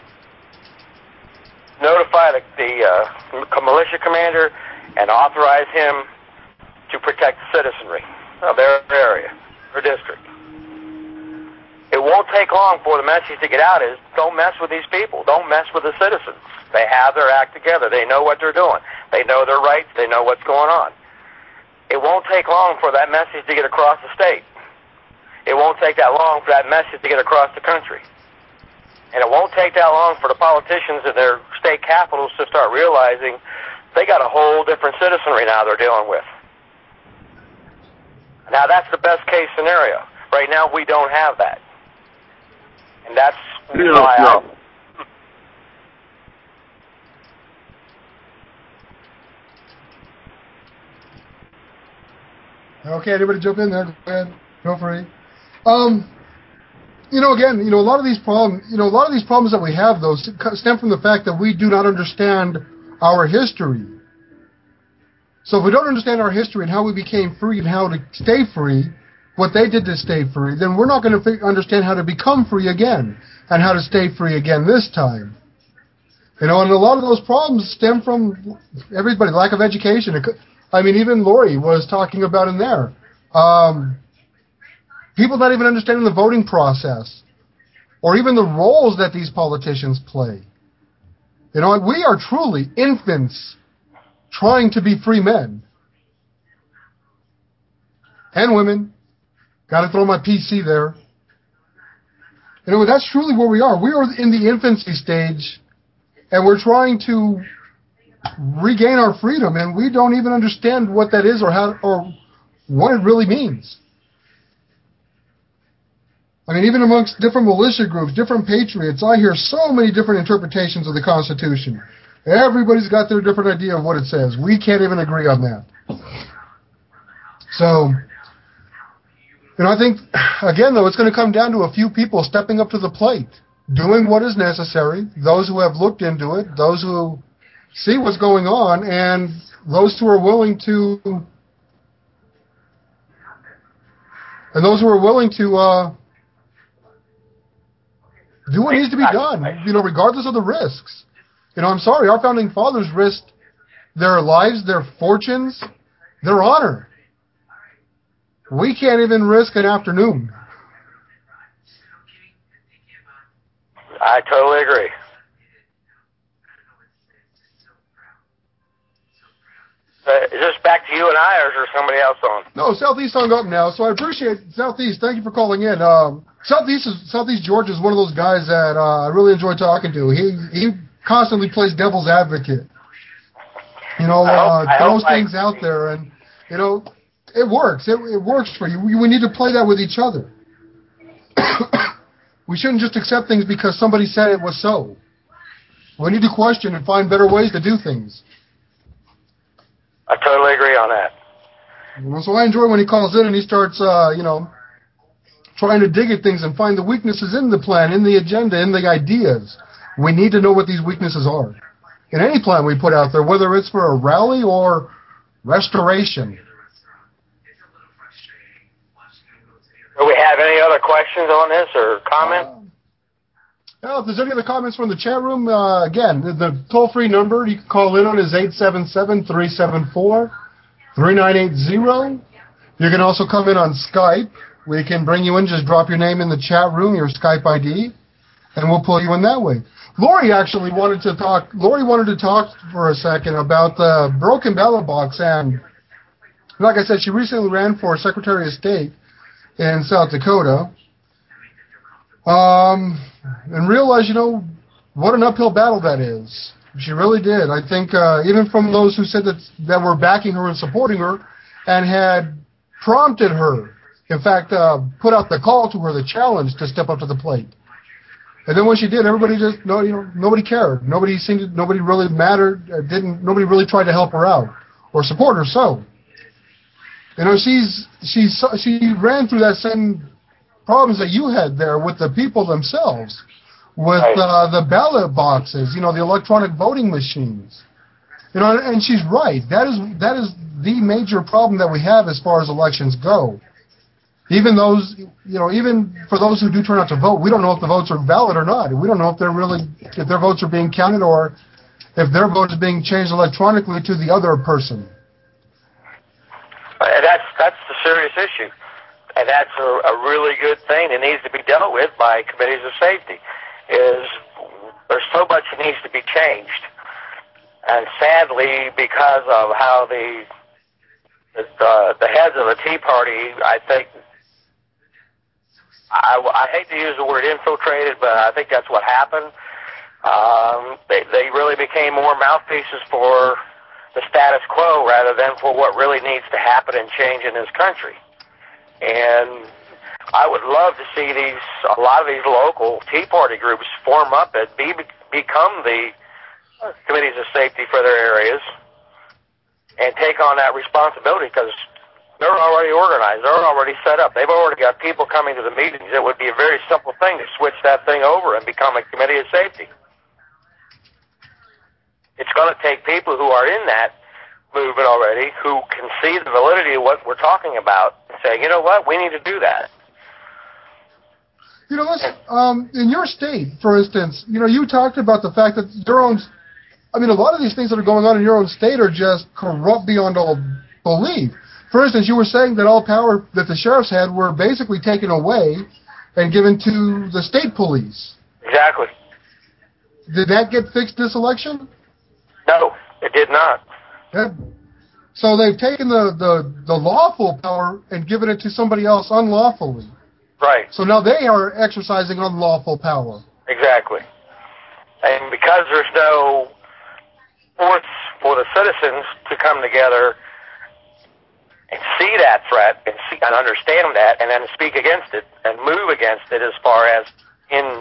notify the, the uh, militia commander, and authorize him to protect the citizenry of their area or district. It won't take long for the message to get out is, don't mess with these people. Don't mess with the citizens. They have their act together. They know what they're doing. They know their rights. They know what's going on. It won't take long for that message to get across the state. It won't take that long for that message to get across the country. And it won't take that long for the politicians in their state capitals to start realizing they got a whole different citizenry now they're dealing with. Now, that's the best case scenario. Right now, we don't have that. And that's no, why no. I... Okay, anybody jump in there? Go ahead. Feel free. Um, you know, again, you know, a lot of these problems, you know, a lot of these problems that we have, though, stem from the fact that we do not understand our history. So if we don't understand our history and how we became free and how to stay free, what they did to stay free, then we're not going to understand how to become free again and how to stay free again this time. You know, and a lot of those problems stem from everybody, lack of education. I mean, even Lori was talking about in there. Um, people not even understanding the voting process or even the roles that these politicians play. You know, we are truly infants trying to be free men. And women. Got to throw my P C there. You know, that's truly where we are. We are in the infancy stage, and we're trying to regain our freedom, and we don't even understand what that is or how or what it really means. I mean, even amongst different militia groups, different patriots, I hear so many different interpretations of the Constitution. Everybody's got their different idea of what it says. We can't even agree on that. So, you know, I think, again, though, it's going to come down to a few people stepping up to the plate, doing what is necessary, those who have looked into it, those who see what's going on, and those who are willing to, and those who are willing to uh, do what needs to be done, you know, regardless of the risks. You know, I'm sorry, our founding fathers risked their lives, their fortunes, their honor. We can't even risk an afternoon. I totally agree. Uh, is this back to you and I, or is there somebody else on? No, Southeast hung up now, so I appreciate Southeast. Thank you for calling in. Um, Southeast is, Southeast George is one of those guys that uh, I really enjoy talking to. He he constantly plays devil's advocate. You know, uh, throws things I... out there, and you know, it works. It, it works for you. We, we need to play that with each other. We shouldn't just accept things because somebody said it was so. We need to question and find better ways to do things. I totally agree on that. You know, so I enjoy when he calls in and he starts, uh, you know, trying to dig at things and find the weaknesses in the plan, in the agenda, in the ideas. We need to know what these weaknesses are. In any plan we put out there, whether it's for a rally or restoration. Do we have any other questions on this or comments? Uh, well, if there's any other comments from the chat room, uh, again, the, the toll-free number you can call in on is eight seven seven, three seven four, three nine eight zero. You can also come in on Skype. We can bring you in. Just drop your name in the chat room, your Skype I D, and we'll pull you in that way. Lori actually wanted to talk. Lori wanted to talk for a second about the broken ballot box, and like I said, she recently ran for Secretary of State in South Dakota, um, and realized, you know, what an uphill battle that is. She really did. I think uh, even from those who said that that were backing her and supporting her, and had prompted her, in fact, uh, put out the call to her, the challenge to step up to the plate. And then when she did, everybody just no, you know, nobody cared. Nobody seemed, to, nobody really mattered. Uh, didn't nobody really tried to help her out or support her. So, You know, she's she's she ran through that same problems that you had there with the people themselves, with Right. uh, the ballot boxes, you know, the electronic voting machines. You know, and she's right. That is that is the major problem that we have as far as elections go. Even those, you know, even for those who do turn out to vote, we don't know if the votes are valid or not. We don't know if they're really, if their votes are being counted or if their vote is being changed electronically to the other person. And that's that's the serious issue, and that's a, a really good thing that needs to be dealt with by committees of safety. Is there's so much that needs to be changed, and sadly, because of how the the, the heads of the Tea Party, I think. I, I hate to use the word infiltrated, but I think that's what happened. Um, they, they really became more mouthpieces for the status quo rather than for what really needs to happen and change in this country. And I would love to see these, a lot of these local Tea Party groups form up and be, become the committees of safety for their areas and take on that responsibility, because they're already organized. They're already set up. They've already got people coming to the meetings. It would be a very simple thing to switch that thing over and become a committee of safety. It's going to take people who are in that movement already, who can see the validity of what we're talking about, and say, you know what, we need to do that. You know, let's, um, in your state, for instance, you know, you talked about the fact that your own, I mean, a lot of these things that are going on in your own state are just corrupt beyond all belief. For instance, you were saying that all power that the sheriffs had were basically taken away and given to the state police. Exactly. Did that get fixed this election? No, it did not. Yeah. So they've taken the, the, the lawful power and given it to somebody else unlawfully. Right. So now they are exercising unlawful power. Exactly. And because there's no force for the citizens to come together and see that threat and see and understand that, and then speak against it and move against it, as far as in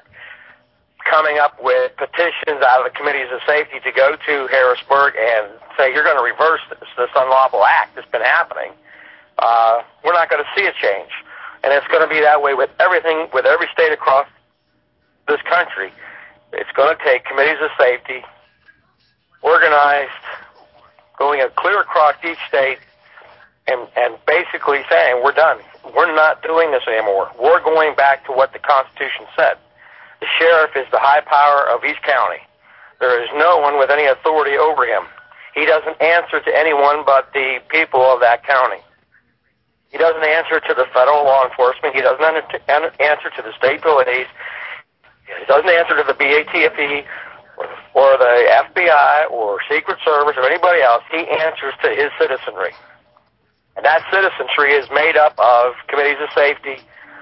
coming up with petitions out of the committees of safety to go to Harrisburg and say, you're going to reverse this, this unlawful act that's been happening, uh, we're not going to see a change. And it's going to be that way with everything, with every state across this country. It's going to take committees of safety, organized, going clear across each state, And, and basically saying, we're done. We're not doing this anymore. We're going back to what the Constitution said. The sheriff is the high power of each county. There is no one with any authority over him. He doesn't answer to anyone but the people of that county. He doesn't answer to the federal law enforcement. He doesn't answer to the state police. He doesn't answer to the B A T F E or, or the F B I or Secret Service or anybody else. He answers to his citizenry. And that citizenry is made up of committees of safety,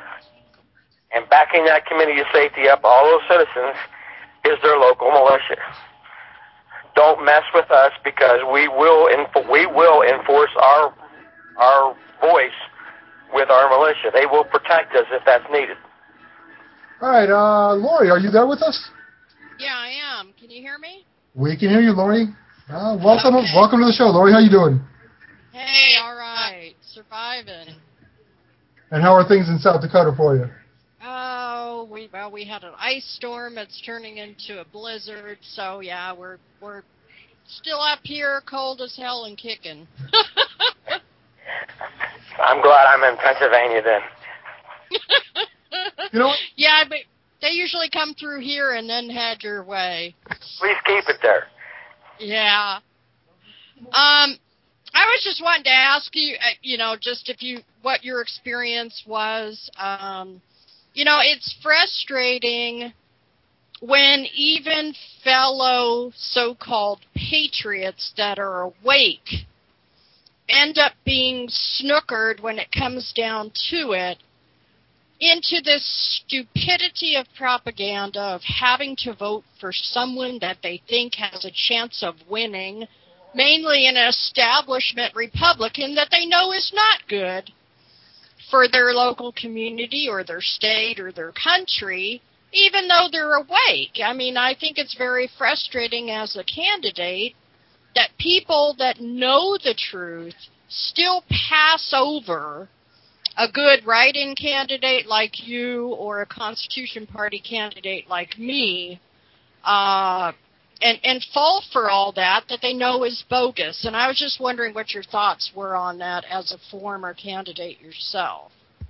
and backing that committee of safety up, all those citizens, is their local militia. Don't mess with us, because we will inf- we will enforce our our voice with our militia. They will protect us if that's needed. All right, uh, Lori, are you there with us? Yeah, I am. Can you hear me? We can hear you, Lori. Uh, welcome, Okay. welcome to the show, Lori. How you doing? Hey, all right. Surviving. And how are things in South Dakota for you? Oh, we well, we had an ice storm. It's turning into a blizzard. So yeah, we're we're still up here, cold as hell and kicking. I'm glad I'm in Pennsylvania then. You know what? Yeah, but they usually come through here and then head your way. Please keep it there. Yeah. Um. I was just wanting to ask you, uh, you know, just if you, what your experience was. Um, you know, it's frustrating when even fellow so-called patriots that are awake end up being snookered when it comes down to it into this stupidity of propaganda of having to vote for someone that they think has a chance of winning, mainly an establishment Republican that they know is not good for their local community or their state or their country, even though they're awake. I mean, I think it's very frustrating as a candidate that people that know the truth still pass over a good write-in candidate like you or a Constitution Party candidate like me, uh, and, and fall for all that that they know is bogus. And I was just wondering what your thoughts were on that as a former candidate yourself.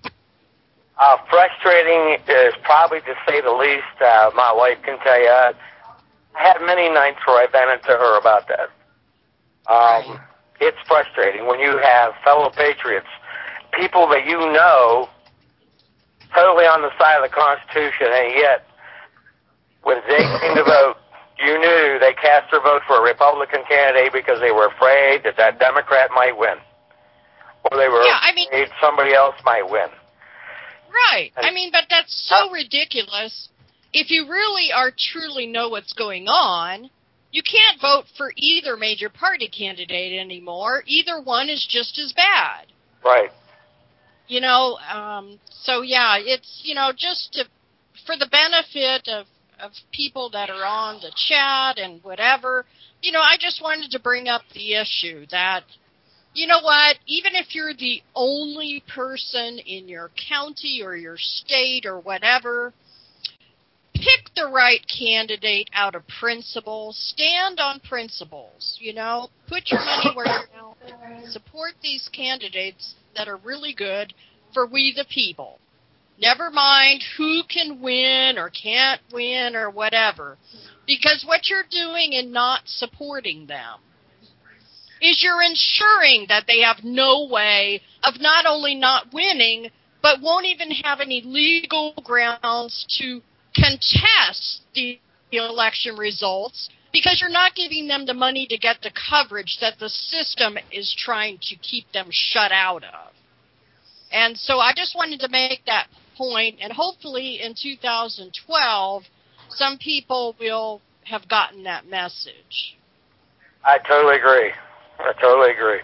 Uh, frustrating is probably to say the least. Uh, my wife can tell you. I had many nights where I vented to her about that. Um, Right. It's frustrating when you have fellow patriots, people that you know, totally on the side of the Constitution, and yet, when they came to vote, you knew they cast their vote for a Republican candidate because they were afraid that that Democrat might win, or they were Yeah, I mean, afraid somebody else might win. right. I mean, but that's so ridiculous. If you really are truly know what's going on, you can't vote for either major party candidate anymore. Either one is just as bad. Right. You know, um, so yeah, it's, you know, just to, for the benefit of, of people that are on the chat and whatever, you know, I just wanted to bring up the issue that, you know what, even if you're the only person in your county or your state or whatever, pick the right candidate out of principle. Stand on principles, you know. Put your money where your mouth is. Support these candidates that are really good for we the people. Never mind who can win or can't win or whatever. Because what you're doing in not supporting them is you're ensuring that they have no way of not only not winning, but won't even have any legal grounds to contest the election results, because you're not giving them the money to get the coverage that the system is trying to keep them shut out of. And so I just wanted to make that point, and hopefully in two thousand twelve, some people will have gotten that message. I totally agree. I totally agree.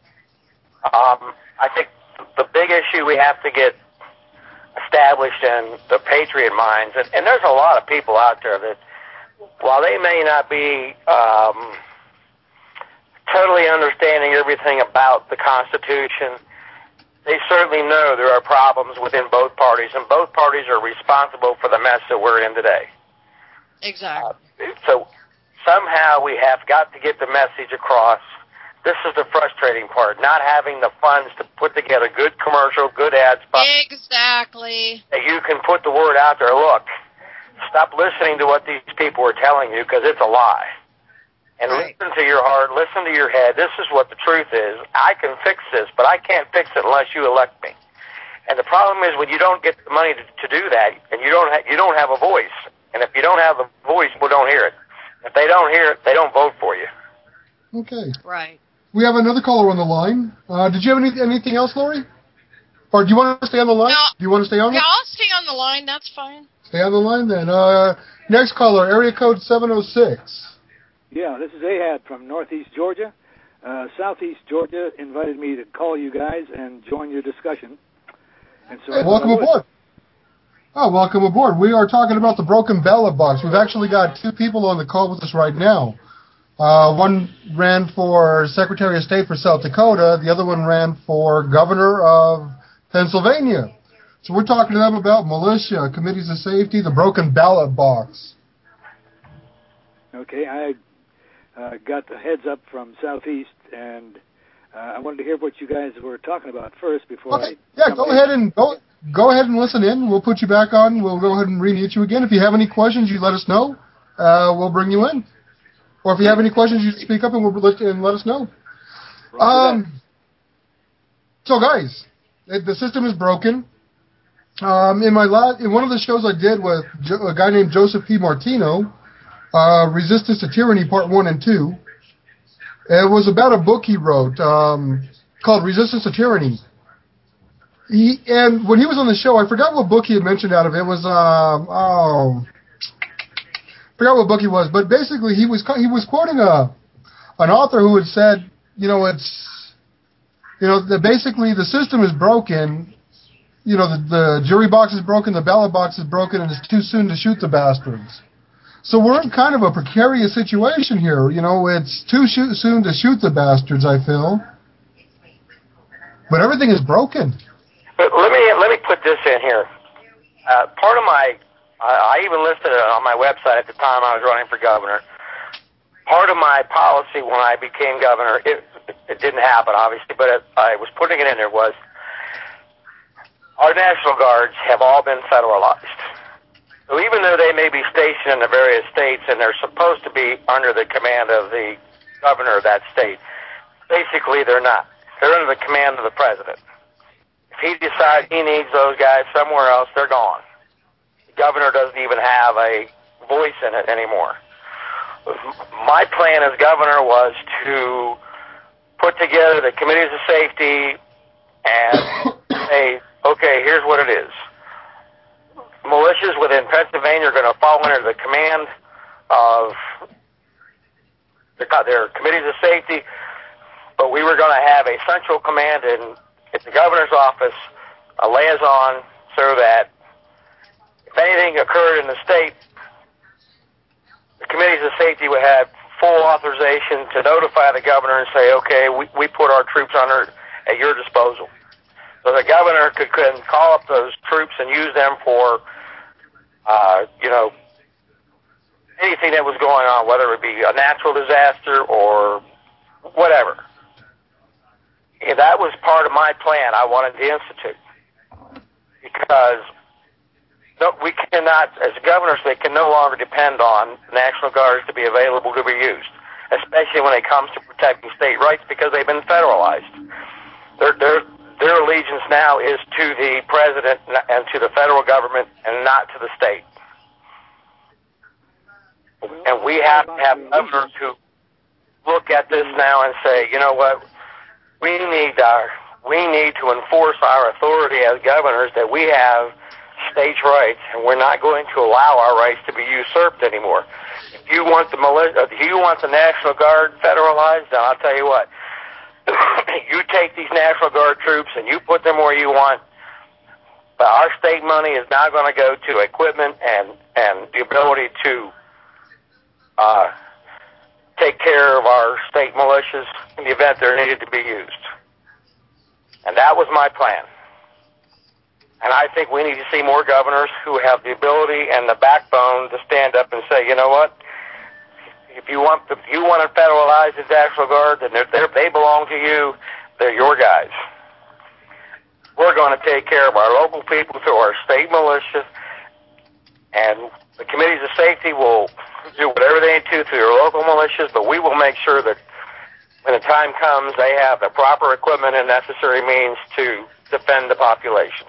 Um, I think the big issue we have to get established in the patriot minds, and, and there's a lot of people out there that, while they may not be um, totally understanding everything about the Constitution, they certainly know there are problems within both parties, and both parties are responsible for the mess that we're in today. Exactly. Uh, so somehow we have got to get the message across. This is the frustrating part, not having the funds to put together good commercial, good ad spots. Exactly. That you can put the word out there, look, stop listening to what these people are telling you, because it's a lie. And Right. listen to your heart, listen to your head. This is what the truth is. I can fix this, but I can't fix it unless you elect me. And the problem is when you don't get the money to, to do that, and you don't ha- you don't have a voice. And if you don't have a voice, people don't hear it. If they don't hear it, they don't vote for you. Okay. Right. We have another caller on the line. Uh, did you have any, anything else, Lori? Or do you want to stay on the line? No. Do you want to stay on? Yeah, The- I'll stay on the line. That's fine. stay on the line then. Uh, next caller, area code seven oh six. Yeah, this is Ahad from Northeast Georgia. Uh, Southeast Georgia invited me to call you guys and join your discussion. And so Hey, I welcome I would. aboard. Oh, welcome aboard. We are talking about the broken ballot box. We've actually got two people on the call with us right now. Uh, one ran for Secretary of State for South Dakota. The other one ran for Governor of Pennsylvania. So we're talking to them about militia, committees of safety, the broken ballot box. Okay, I uh, got the heads up from Southeast, and uh, I wanted to hear what you guys were talking about first before Okay. I... Yeah, go ahead and go. Go ahead and listen in. We'll put you back on. We'll go ahead and re-mute you again. If you have any questions, you let us know. Uh, we'll bring you in. Or if you have any questions, you speak up and we'll let and let us know. Um. So, guys, it, the system is broken. Um, in my last, in one of the shows I did with jo- a guy named Joseph P. Martino, uh, Resistance to Tyranny, Part One and Two. It was about a book he wrote um, called Resistance to Tyranny. He, and when he was on the show, I forgot what book he had mentioned out of it. It was um, oh. forgot what book he was, but basically he was he was quoting a an author who had said, you know, it's you know that basically the system is broken, you know, the, the jury box is broken, the ballot box is broken, and it's too soon to shoot the bastards. So we're in kind of a precarious situation here. You know, it's too shoot, soon to shoot the bastards, I feel. but everything is broken. But let me let me put this in here. Uh, part of my, I, I even listed it on my website at the time I was running for governor. Part of my policy when I became governor, it, it didn't happen, obviously, but it, I was putting it in there, was our National Guards have all been federalized. So even though they may be stationed in the various states and they're supposed to be under the command of the governor of that state, basically they're not. They're under the command of the president. If he decides he needs those guys somewhere else, they're gone. The governor doesn't even have a voice in it anymore. My plan as governor was to put together the committees of safety and say, okay, here's what it is. Militias within Pennsylvania are going to fall under the command of their committees of safety, but we were going to have a central command in at the governor's office, a liaison, so that if anything occurred in the state, the committees of safety would have full authorization to notify the governor and say, okay, we, we put our troops under at your disposal. So the governor could, could call up those troops and use them for, uh, you know, anything that was going on, whether it be a natural disaster or whatever. And that was part of my plan I wanted to institute. Because no, we cannot, as governors, they can no longer depend on National Guards to be available to be used, especially when it comes to protecting state rights, because they've been federalized. Their, their, their allegiance now is to the president and to the federal government and not to the state. And we have to have governors who look at this now and say, you know what, we need our, we need to enforce our authority as governors that we have states' rights, and we're not going to allow our rights to be usurped anymore. If you want the militia, if you want the National Guard federalized, then I'll tell you what, you take these National Guard troops and you put them where you want, but our state money is now going to go to equipment and, and the ability to uh, take care of our state militias in the event they're needed to be used. And that was my plan. And I think we need to see more governors who have the ability and the backbone to stand up and say, you know what, if you want if you want to federalize the National Guard, then they're, they're, they belong to you. They're your guys. We're going to take care of our local people through our state militia, and the committees of safety will do whatever they need to through their local militias, but we will make sure that when the time comes, they have the proper equipment and necessary means to defend the population.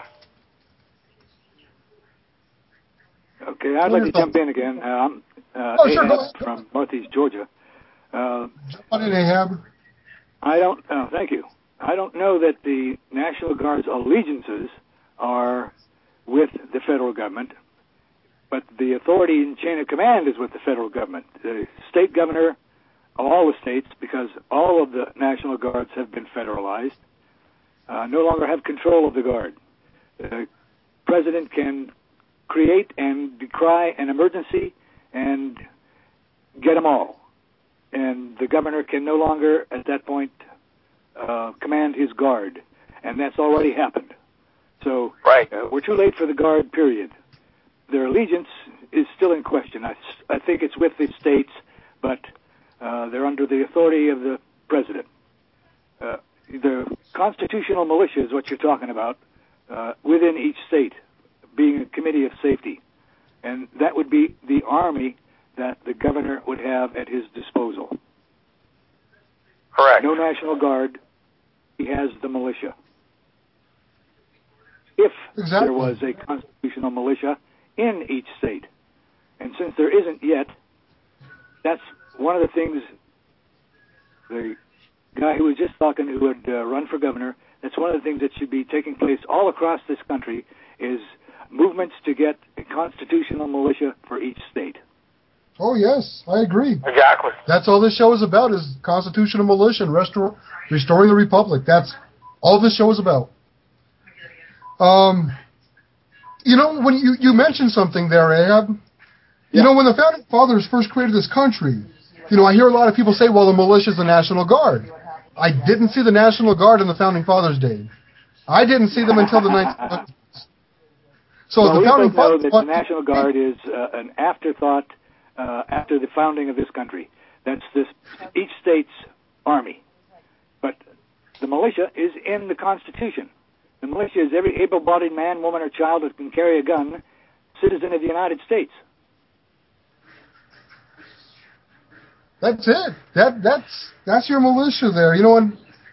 Okay, I'd like to jump in again. Uh, I'm uh, oh, sure, Ahab from Northeast Georgia. Uh, jump on in, Ahab. I don't. Uh, thank you. I don't know that the National Guard's allegiances are with the federal government, but the authority and chain of command is with the federal government. The state governor of all the states, because all of the National Guards have been federalized, uh, no longer have control of the Guard. The president can create and decry an emergency and get them all. And the governor can no longer, at that point, uh, command his Guard. And that's already happened. So right. uh, we're too late for the Guard, period. Their allegiance is still in question. I, I think it's with the states, but uh, they're under the authority of the president. Uh, the constitutional militia is what you're talking about uh, within each state, being a committee of safety. And that would be the army that the governor would have at his disposal. Correct. No National Guard. He has the militia. If exactly. there was a constitutional militia in each state. And since there isn't yet, that's one of the things the guy who was just talking, who would uh, run for governor, that's one of the things that should be taking place all across this country is movements to get a constitutional militia for each state. Oh, yes, I agree. Exactly. That's all this show is about, is constitutional militia and restor- restoring the republic. That's all this show is about. Um, you know, when you, you mentioned something there, Ahab, you yeah. know, when the founding fathers first created this country, you know, I hear a lot of people say, well, the militia is the National Guard. I didn't see the National Guard on the Founding Fathers' Day. I didn't see them until the nineteen hundreds. So well, the we Founding both know Fathers that the National Guard is uh, an afterthought uh, after the founding of this country. That's this each state's army. But the militia is in the Constitution. The militia is every able-bodied man, woman, or child that can carry a gun, citizen of the United States. That's it. That that's that's your militia there. You know, and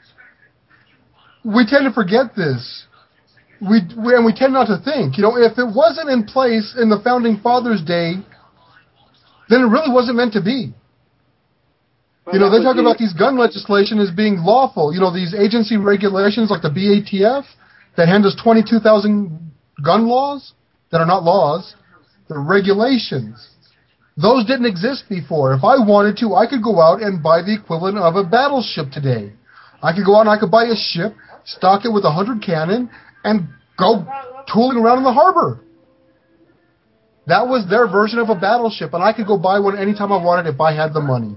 we tend to forget this. We, we and we tend not to think. You know, if it wasn't in place in the Founding Fathers' Day, then it really wasn't meant to be. Well, you know, they talk the, about these gun legislation as being lawful. You know, these agency regulations like the B A T F that handles twenty-two thousand gun laws that are not laws, they're regulations. Those didn't exist before. If I wanted to, I could go out and buy the equivalent of a battleship today. I could go out and I could buy a ship, stock it with a hundred cannon, and go tooling around in the harbor. That was their version of a battleship, and I could go buy one anytime I wanted if I had the money.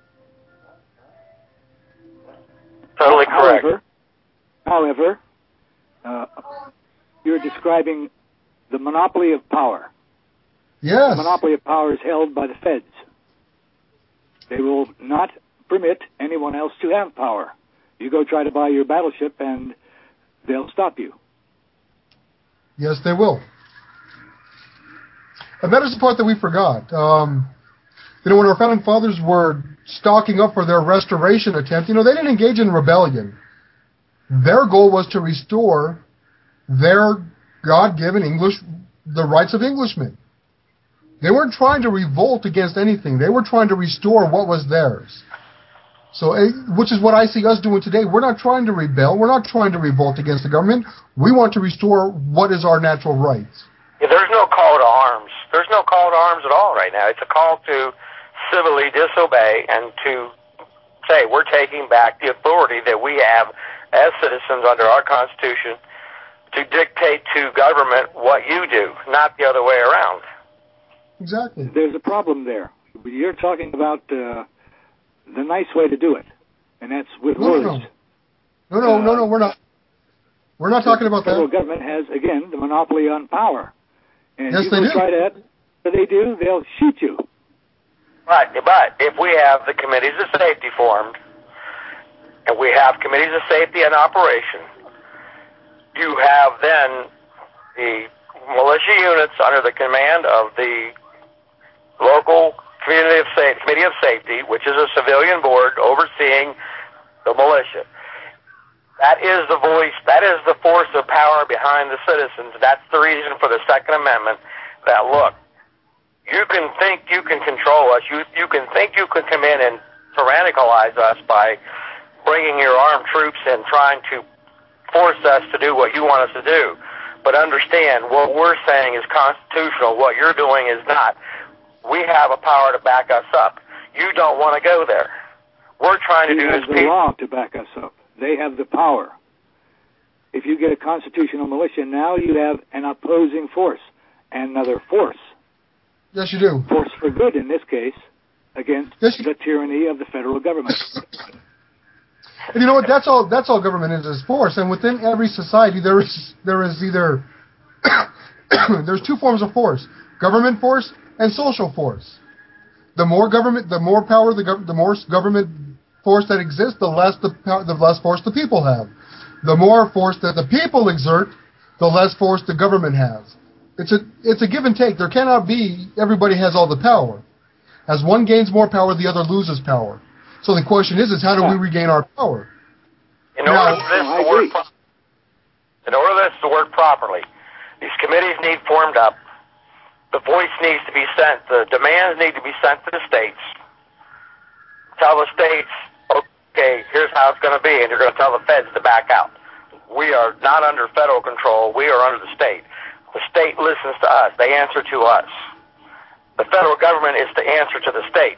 Totally correct. However, however uh, you're describing the monopoly of power. Yes. The monopoly of power is held by the feds. They will not permit anyone else to have power. You go try to buy your battleship, and they'll stop you. Yes, they will. And that is the part that we forgot. Um, you know, when our Founding Fathers were stocking up for their restoration attempt, you know, they didn't engage in rebellion. Their goal was to restore their God-given English, the rights of Englishmen. They weren't trying to revolt against anything. They were trying to restore what was theirs. So, which is what I see us doing today. We're not trying to rebel. We're not trying to revolt against the government. We want to restore what is our natural rights. Yeah, there's no call to arms. There's no call to arms at all right now. It's a call to civilly disobey and to say we're taking back the authority that we have as citizens under our Constitution to dictate to government what you do, not the other way around. Exactly. There's a problem there. You're talking about uh, the nice way to do it, and that's with no, words. No, no, no, uh, no, no, we're not. We're not talking about that. The federal that. government has, again, the monopoly on power. And yes, you they go do. try that, what they do, they'll shoot you. Right, but if we have the committees of safety formed, and we have committees of safety in operation, you have then the militia units under the command of the local community of sa- committee of safety, which is a civilian board overseeing the militia. That is the voice, that is the force of power behind the citizens. That's the reason for the Second Amendment that, look, you can think you can control us. You, you can think you can come in and tyrannicalize us by bringing your armed troops in, trying to force us to do what you want us to do. But understand, what we're saying is constitutional. What you're doing is not. We have a power to back us up. You don't want to go there. We're trying to we do have this. The law to back us up. They have the power. If you get a constitutional militia, now you have an opposing force, another force. Yes, you do. Force for good in this case, against yes, you... the tyranny of the federal government. And you know what? That's all. That's all government is, is force. And within every society, there is there is either there's two forms of force: government force and social force. The more government, the more power the gov- the more government force that exists, the less the the less force the people have. The more force that the people exert, the less force the government has. It's a it's a give and take. There cannot be everybody has all the power. As one gains more power, the other loses power. So the question is, is how do we regain our power? In order now, for this to work, pro- in order for this to work properly, these committees need formed up. The voice needs to be sent. The demands need to be sent to the states. Tell the states, okay, here's how it's going to be, and you're going to tell the feds to back out. We are not under federal control. We are under the state. The state listens to us. They answer to us. The federal government is to answer to the state.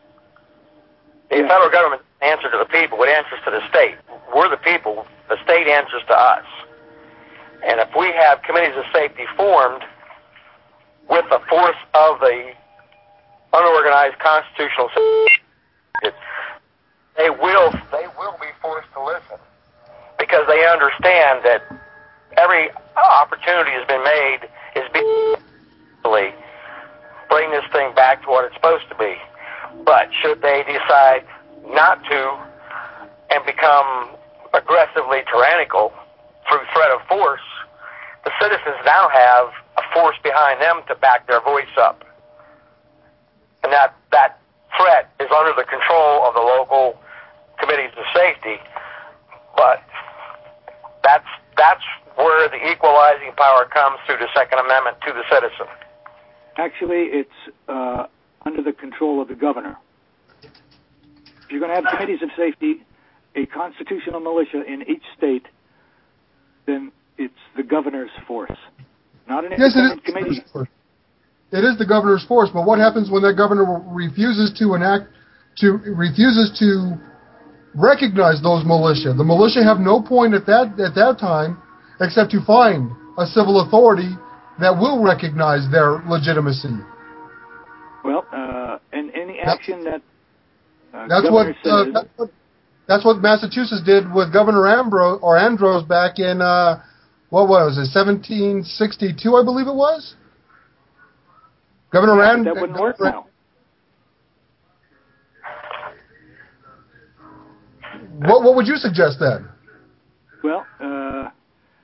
The yeah. federal government answers to the people. It answers to the state. We're the people. The state answers to us. And if we have committees of safety formed with the force of the unorganized constitutional system, they will they will be forced to listen because they understand that every opportunity has been made is being bring this thing back to what it's supposed to be. But should they decide not to and become aggressively tyrannical through threat of force, the citizens now have a force behind them to back their voice up. And that, that threat is under the control of the local committees of safety, but that's, that's where the equalizing power comes through the Second Amendment to the citizen. Actually, it's uh, under the control of the governor. If you're going to have committees of safety, a constitutional militia in each state, then it's the governor's force, not an yes, independent it is committee. It is the governor's force, but what happens when that governor refuses to enact, to refuses to recognize those militia? The militia have no point at that at that time except to find a civil authority that will recognize their legitimacy. Well, uh, and any action that uh, that's what, governor uh, says, that's what that's what Massachusetts did with Governor Ambrose or Andros back in uh, what was it, seventeen sixty-two, I believe it was. Governor yeah, Rand. that wouldn't work now. What what would you suggest then? Well, uh,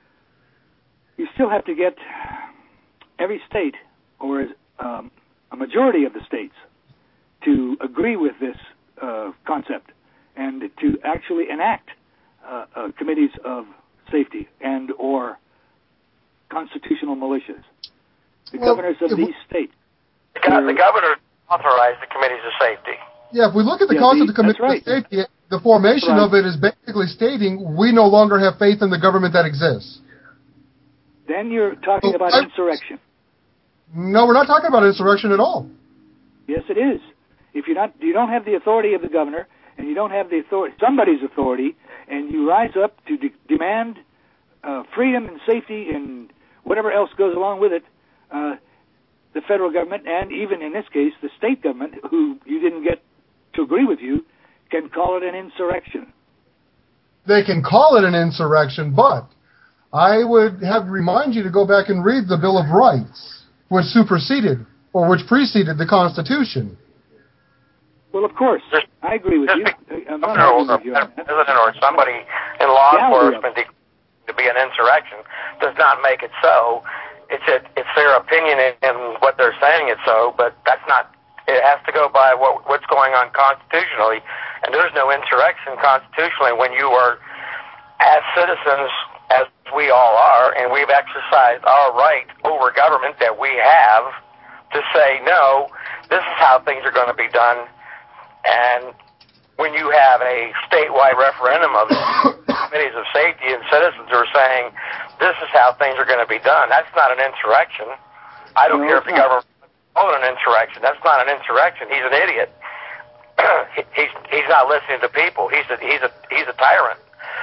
you still have to get every state, or um, a majority of the states, to agree with this uh, concept and to actually enact uh, uh, committees of safety and or constitutional militias. The well, governors of these states. The, the governor authorized the committees of safety. Yeah, if we look at the yeah, concept the, of committees right. of safety, the formation right. of it is basically stating we no longer have faith in the government that exists. Then you're talking so about I, insurrection. No, we're not talking about insurrection at all. Yes, it is. If you're not, you don't have the authority of the governor, and you don't have the authority, somebody's authority, and you rise up to de- demand uh, freedom and safety and whatever else goes along with it, uh, the federal government, and even in this case, the state government, who you didn't get to agree with you, can call it an insurrection. They can call it an insurrection, but I would have to remind you to go back and read the Bill of Rights, which superseded or which preceded the Constitution. Well, of course, I agree with you. I'm not arguing with you on that. President or somebody in law Yeah, enforcement to be an insurrection does not make it so. It's a, it's their opinion and what they're saying it's so, but that's not. It has to go by what what's going on constitutionally, and there's no insurrection constitutionally when you are, as citizens, as we all are, and we've exercised our right over government that we have to say no. This is how things are going to be done. And when you have a statewide referendum of committees of safety and citizens who are saying, this is how things are going to be done, that's not an insurrection. I don't no, care if the not. government calls it an insurrection. That's not an insurrection. He's an idiot. he's he's not listening to people. He's a, he's a, he's a tyrant.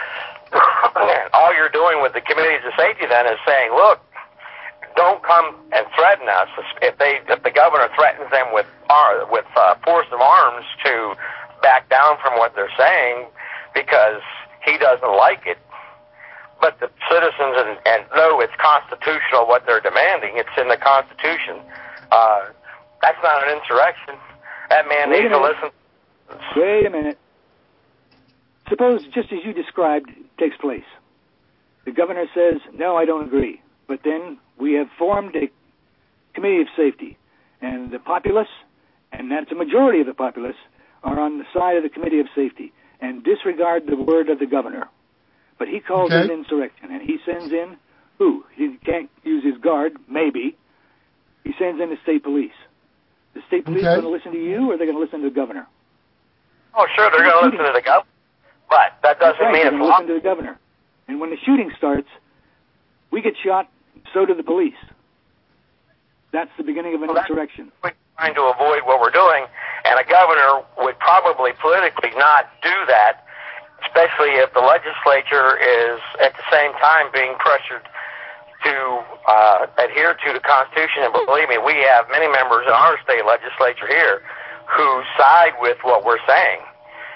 All you're doing with the committees of safety then is saying, look, don't come and threaten us. If they, if the governor threatens them with uh, with uh, force of arms to back down from what they're saying because he doesn't like it, but the citizens and, and know it's constitutional what they're demanding. It's in the Constitution. Uh, that's not an insurrection. That man Wait needs to listen. Wait a minute. Suppose, just as you described, takes place. The governor says, no, I don't agree. But then we have formed a committee of safety, and the populace, and that's a majority of the populace, are on the side of the committee of safety and disregard the word of the governor. But he calls okay. it an insurrection, and he sends in who? He can't use his guard, maybe. He sends in the state police. The state police okay. are going to listen to you, or they're going to listen to the governor? Oh, sure, they're going to listen to the governor, but that doesn't right, mean they're it's going to listen to the governor. And when the shooting starts, we get shot, so do the police. That's the beginning of an well, insurrection. We're trying to avoid what we're doing, and a governor would probably politically not do that, especially if the legislature is at the same time being pressured to uh, adhere to the Constitution. And believe me, we have many members in our state legislature here who side with what we're saying.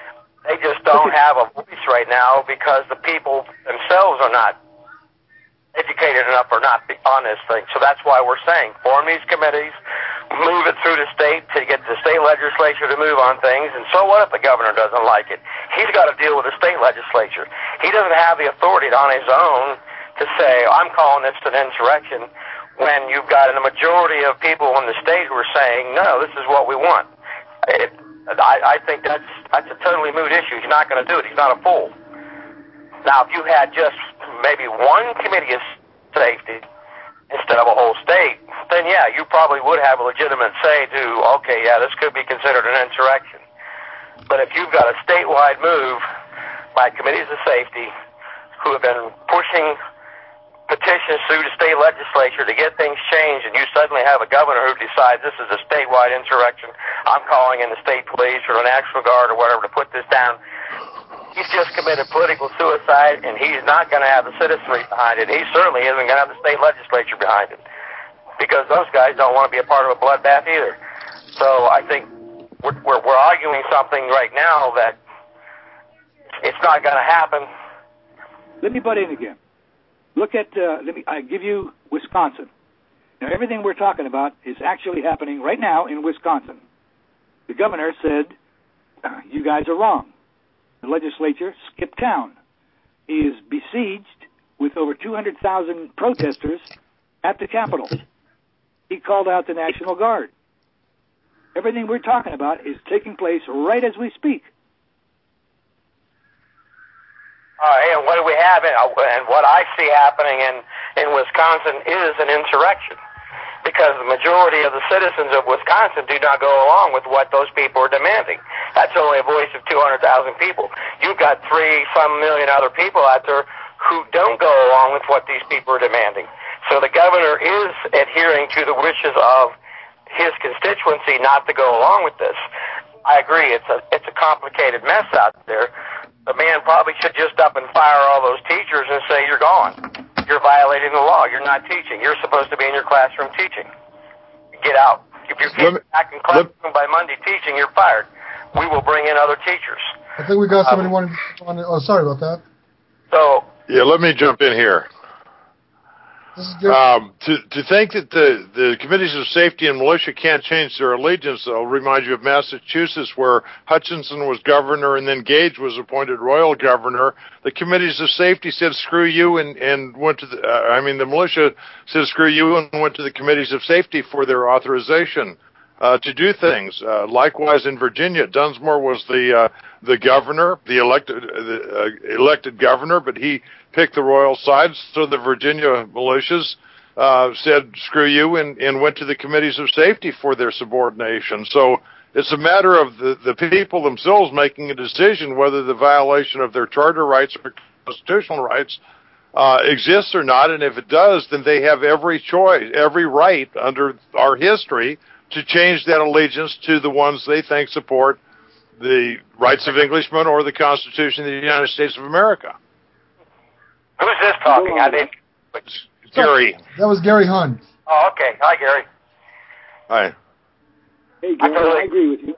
They just don't have a voice right now because the people themselves are not educated enough or not on this thing. So that's why we're saying form these committees, move it through the state to get the state legislature to move on things. And so what if the governor doesn't like it? He's got to deal with the state legislature. He doesn't have the authority on his own to say, I'm calling this an insurrection, when you've got a majority of people in the state who are saying, no, this is what we want. It, I, I think that's that's a totally moot issue. He's not going to do it. He's not a fool. Now, if you had just maybe one committee of safety instead of a whole state, then yeah, you probably would have a legitimate say to, okay, yeah, this could be considered an insurrection. But if you've got a statewide move by committees of safety who have been pushing petitions through the state legislature to get things changed, and you suddenly have a governor who decides this is a statewide insurrection, I'm calling in the state police or the National Guard or whatever to put this down, he's just committed political suicide, and he's not going to have the citizenry behind it. He certainly isn't going to have the state legislature behind it, because those guys don't want to be a part of a bloodbath either. So I think we're, we're, we're arguing something right now that it's not going to happen. Let me butt in again. Look at, uh, let me, I give you Wisconsin. Now, everything we're talking about is actually happening right now in Wisconsin. The governor said, you guys are wrong. The legislature skipped town. He is besieged with over two hundred thousand protesters at the Capitol. He called out the National Guard. Everything we're talking about is taking place right as we speak. Uh, and what do we have? In, and what I see happening in, in Wisconsin is an insurrection, because the majority of the citizens of Wisconsin do not go along with what those people are demanding. That's only a voice of two hundred thousand people. You've got three some million other people out there who don't go along with what these people are demanding. So the governor is adhering to the wishes of his constituency not to go along with this. I agree. It's a it's a complicated mess out there. The man probably should just up and fire all those teachers and say, you're gone. You're violating the law. You're not teaching. You're supposed to be in your classroom teaching. Get out. If you're me, back in classroom let, by Monday teaching, you're fired. We will bring in other teachers. I think we got somebody um, wanting. Oh, sorry about that. So yeah, let me jump in here. Um, to to think that the, the committees of safety and militia can't change their allegiance, I'll remind you of Massachusetts, where Hutchinson was governor and then Gage was appointed royal governor. The committees of safety said screw you and, and went to the, uh, I mean the militia said screw you and went to the committees of safety for their authorization uh, to do things. Uh, likewise in Virginia, Dunsmore was the uh, the governor, the elected the, uh, elected governor, but he picked the royal side, so the Virginia militias uh, said screw you and, and went to the committees of safety for their subordination. So it's a matter of the, the people themselves making a decision whether the violation of their charter rights or constitutional rights uh, exists or not, and if it does, then they have every choice, every right under our history to change that allegiance to the ones they think support the rights of Englishmen or the Constitution of the United States of America. Who's this talking? I didn't. Gary. That was Gary Hunt. Oh, okay. Hi, Gary. Hi. Hey, Gary, I, really, I agree with you.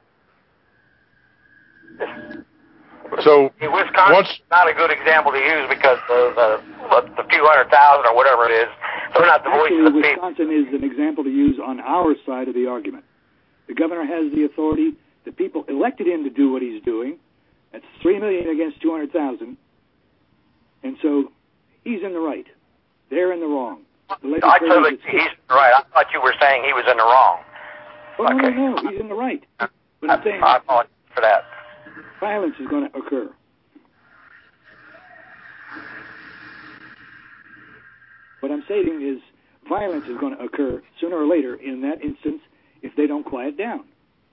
So, Wisconsin's not a good example to use because the, the, the few hundred thousand or whatever it is, they're not the Actually, voice of the people. Wisconsin is an example to use on our side of the argument. The governor has the authority. The people elected him to do what he's doing. That's three million against two hundred thousand. And so he's in the right. They're in the wrong. The I totally think he's in the right. I thought you were saying he was in the wrong. Oh, okay. no, no, no. He's in the right. But I'm saying I apologize for that. Violence is going to occur. What I'm saying is violence is going to occur sooner or later in that instance if they don't quiet down.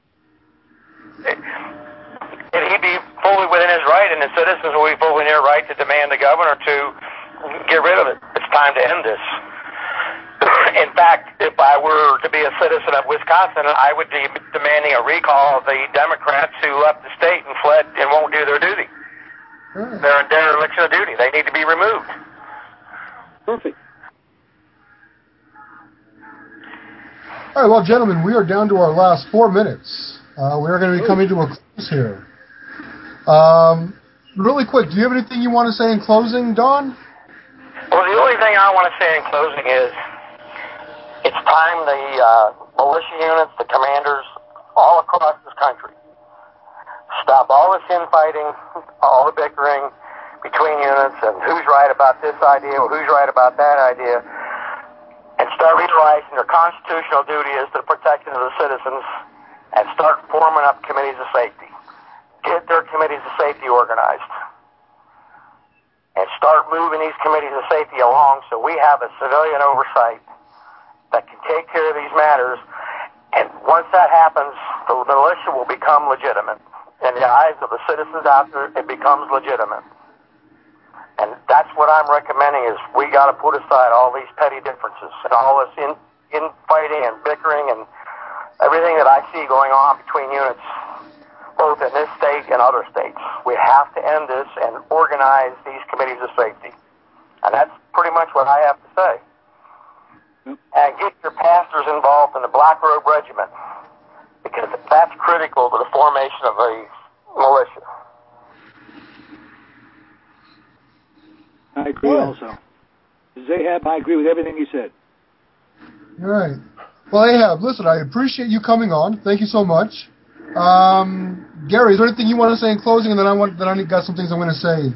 And he'd be fully within his right, and the citizens will be fully in their right to demand the governor to get rid of it. It's time to end this. In fact, if I were to be a citizen of Wisconsin, I would be demanding a recall of the Democrats who left the state and fled and won't do their duty. Right. They're in dereliction of duty. They need to be removed. Perfect. All right, well, gentlemen, we are down to our last four minutes. Uh, we are going to be coming to a close here. Um, really quick, do you have anything you want to say in closing, Don? Well, the only thing I want to say in closing is it's time the uh, militia units, the commanders, all across this country, stop all this infighting, all the bickering between units and who's right about this idea or who's right about that idea, and start realizing their constitutional duty is to the protection of the citizens and start forming up committees of safety. Get their committees of safety organized and start moving these committees of safety along so we have a civilian oversight that can take care of these matters. And once that happens, the militia will become legitimate. In the eyes of the citizens out there, it becomes legitimate. And that's what I'm recommending is we got to put aside all these petty differences and all this in, infighting and bickering and everything that I see going on between units, both in this state and other states. We have to end this and organize these committees of safety. And that's pretty much what I have to say. And get your pastors involved in the Black Robe Regiment, because that's critical to the formation of a militia. I agree also. Zahab, I agree with everything you said. All right. Well, Ahab, listen, I appreciate you coming on. Thank you so much. Um, Gary, is there anything you want to say in closing? And then I want then I got some things I'm going to say.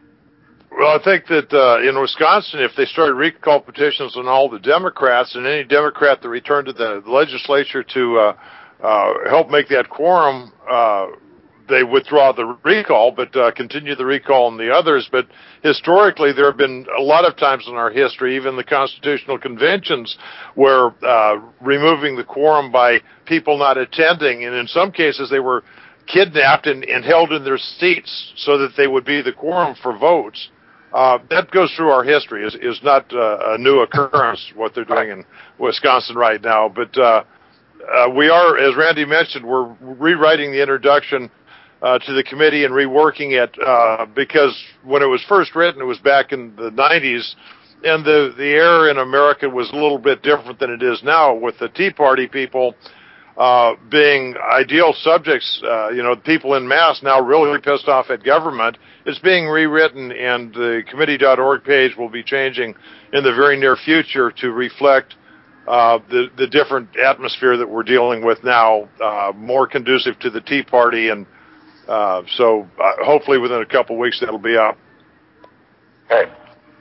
Well, I think that uh, in Wisconsin, if they started recall petitions on all the Democrats and any Democrat that returned to the legislature to uh, uh, help make that quorum, uh, they withdraw the recall, but uh, continue the recall on the others. But historically, there have been a lot of times in our history, even the constitutional conventions, where uh, removing the quorum by people not attending, and in some cases they were kidnapped and, and held in their seats so that they would be the quorum for votes. Uh, that goes through our history. is is not uh, a new occurrence, what they're doing in Wisconsin right now. But uh, uh, we are, as Randy mentioned, we're rewriting the introduction Uh, to the committee and reworking it uh, because when it was first written, it was back in the nineties, and the, the era in America was a little bit different than it is now, with the Tea Party people uh, being ideal subjects. Uh, you know, people in mass now really pissed off at government. It's being rewritten, and the committee dot org page will be changing in the very near future to reflect uh, the, the different atmosphere that we're dealing with now, uh, more conducive to the Tea Party. And Uh, so uh, hopefully within a couple of weeks that'll be up. Okay.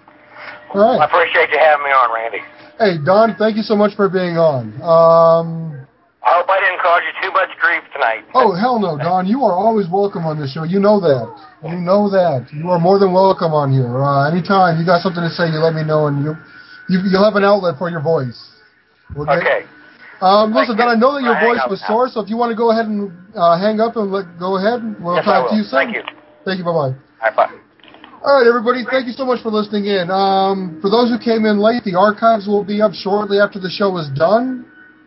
All right. I appreciate you having me on, Randy. Hey, Don, thank you so much for being on. Um, I hope I didn't cause you too much grief tonight. oh, hell no, Don. You are always welcome on this show. You know that. You know that. You are more than welcome on here. Uh, anytime you got something to say, you let me know, and you, you, you'll have an outlet for your voice. Okay? Okay. Um, listen, Don, I know that your I'll voice was sore, so if you want to go ahead and uh, hang up and let, go ahead, we'll yes, talk to you soon. Thank you. Thank you. Bye-bye. All right, bye. All right, everybody, thank you so much for listening in. Um, for those who came in late, the archives will be up shortly after the show is done.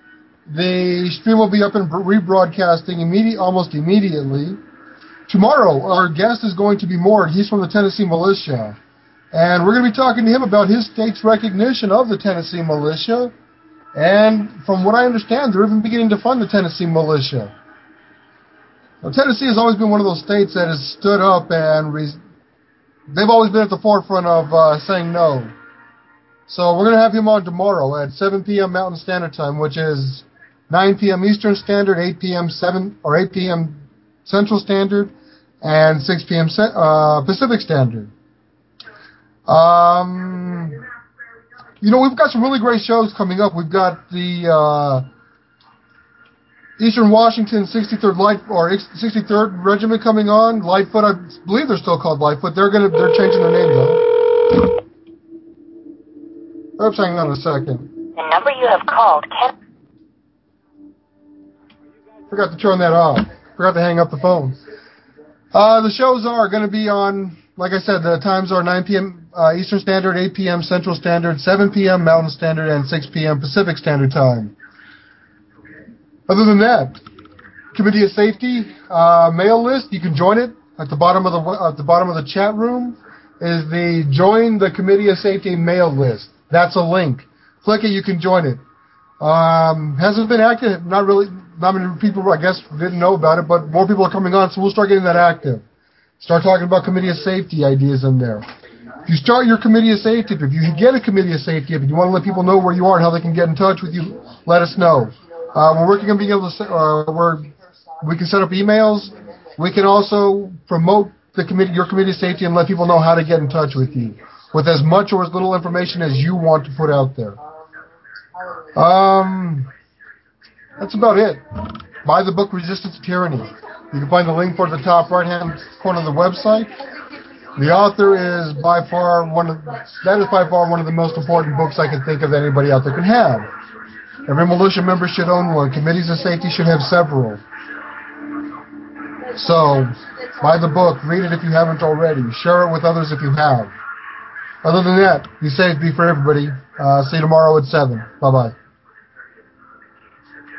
The stream will be up and rebroadcasting immediate, almost immediately. Tomorrow, our guest is going to be Mort. He's from the Tennessee Militia. And we're going to be talking to him about his state's recognition of the Tennessee Militia. And from what I understand, they're even beginning to fund the Tennessee Militia. Now, Tennessee has always been one of those states that has stood up and re- they've always been at the forefront of uh, saying no. So we're going to have him on tomorrow at seven p.m. Mountain Standard Time, which is nine p.m. Eastern Standard, eight p.m. seven or eight p.m. Central Standard, and six p.m. Uh, Pacific Standard. Um. You know, we've got some really great shows coming up. We've got the uh, Eastern Washington sixty-third Light or sixty-third Regiment coming on. Lightfoot, I believe they're still called Lightfoot. They're gonna they're changing their name though. Oops, hang on a second. The number you have called can. Forgot to turn that off. Forgot to hang up the phone. Uh, the shows are going to be on, like I said, the times are nine p.m. Uh, Eastern Standard, eight p.m. Central Standard, seven p.m. Mountain Standard, and six p.m. Pacific Standard Time. Other than that, Committee of Safety uh, mail list, you can join it. At the bottom of the at the bottom of the chat room is the Join the Committee of Safety mail list. That's a link. Click it, you can join it. Um, hasn't been active. Not really. Not many people, I guess, didn't know about it, but more people are coming on, so we'll start getting that active. Start talking about committee of safety ideas in there. If you start your committee of safety, if you get a committee of safety, if you want to let people know where you are and how they can get in touch with you, let us know. Uh, we're working on being able to, uh, we're, we can set up emails. We can also promote the committee, your committee of safety, and let people know how to get in touch with you with as much or as little information as you want to put out there. Um, that's about it. Buy the book Resistance to Tyranny. You can find the link for the top right-hand corner of the website. The author is by far one of that is by far one of the most important books I can think of that anybody out there can have. Every militia member should own one. Committees of safety should have several. So, buy the book. Read it if you haven't already. Share it with others if you have. Other than that, be safe, be for everybody. Uh, see you tomorrow at seven. Bye-bye.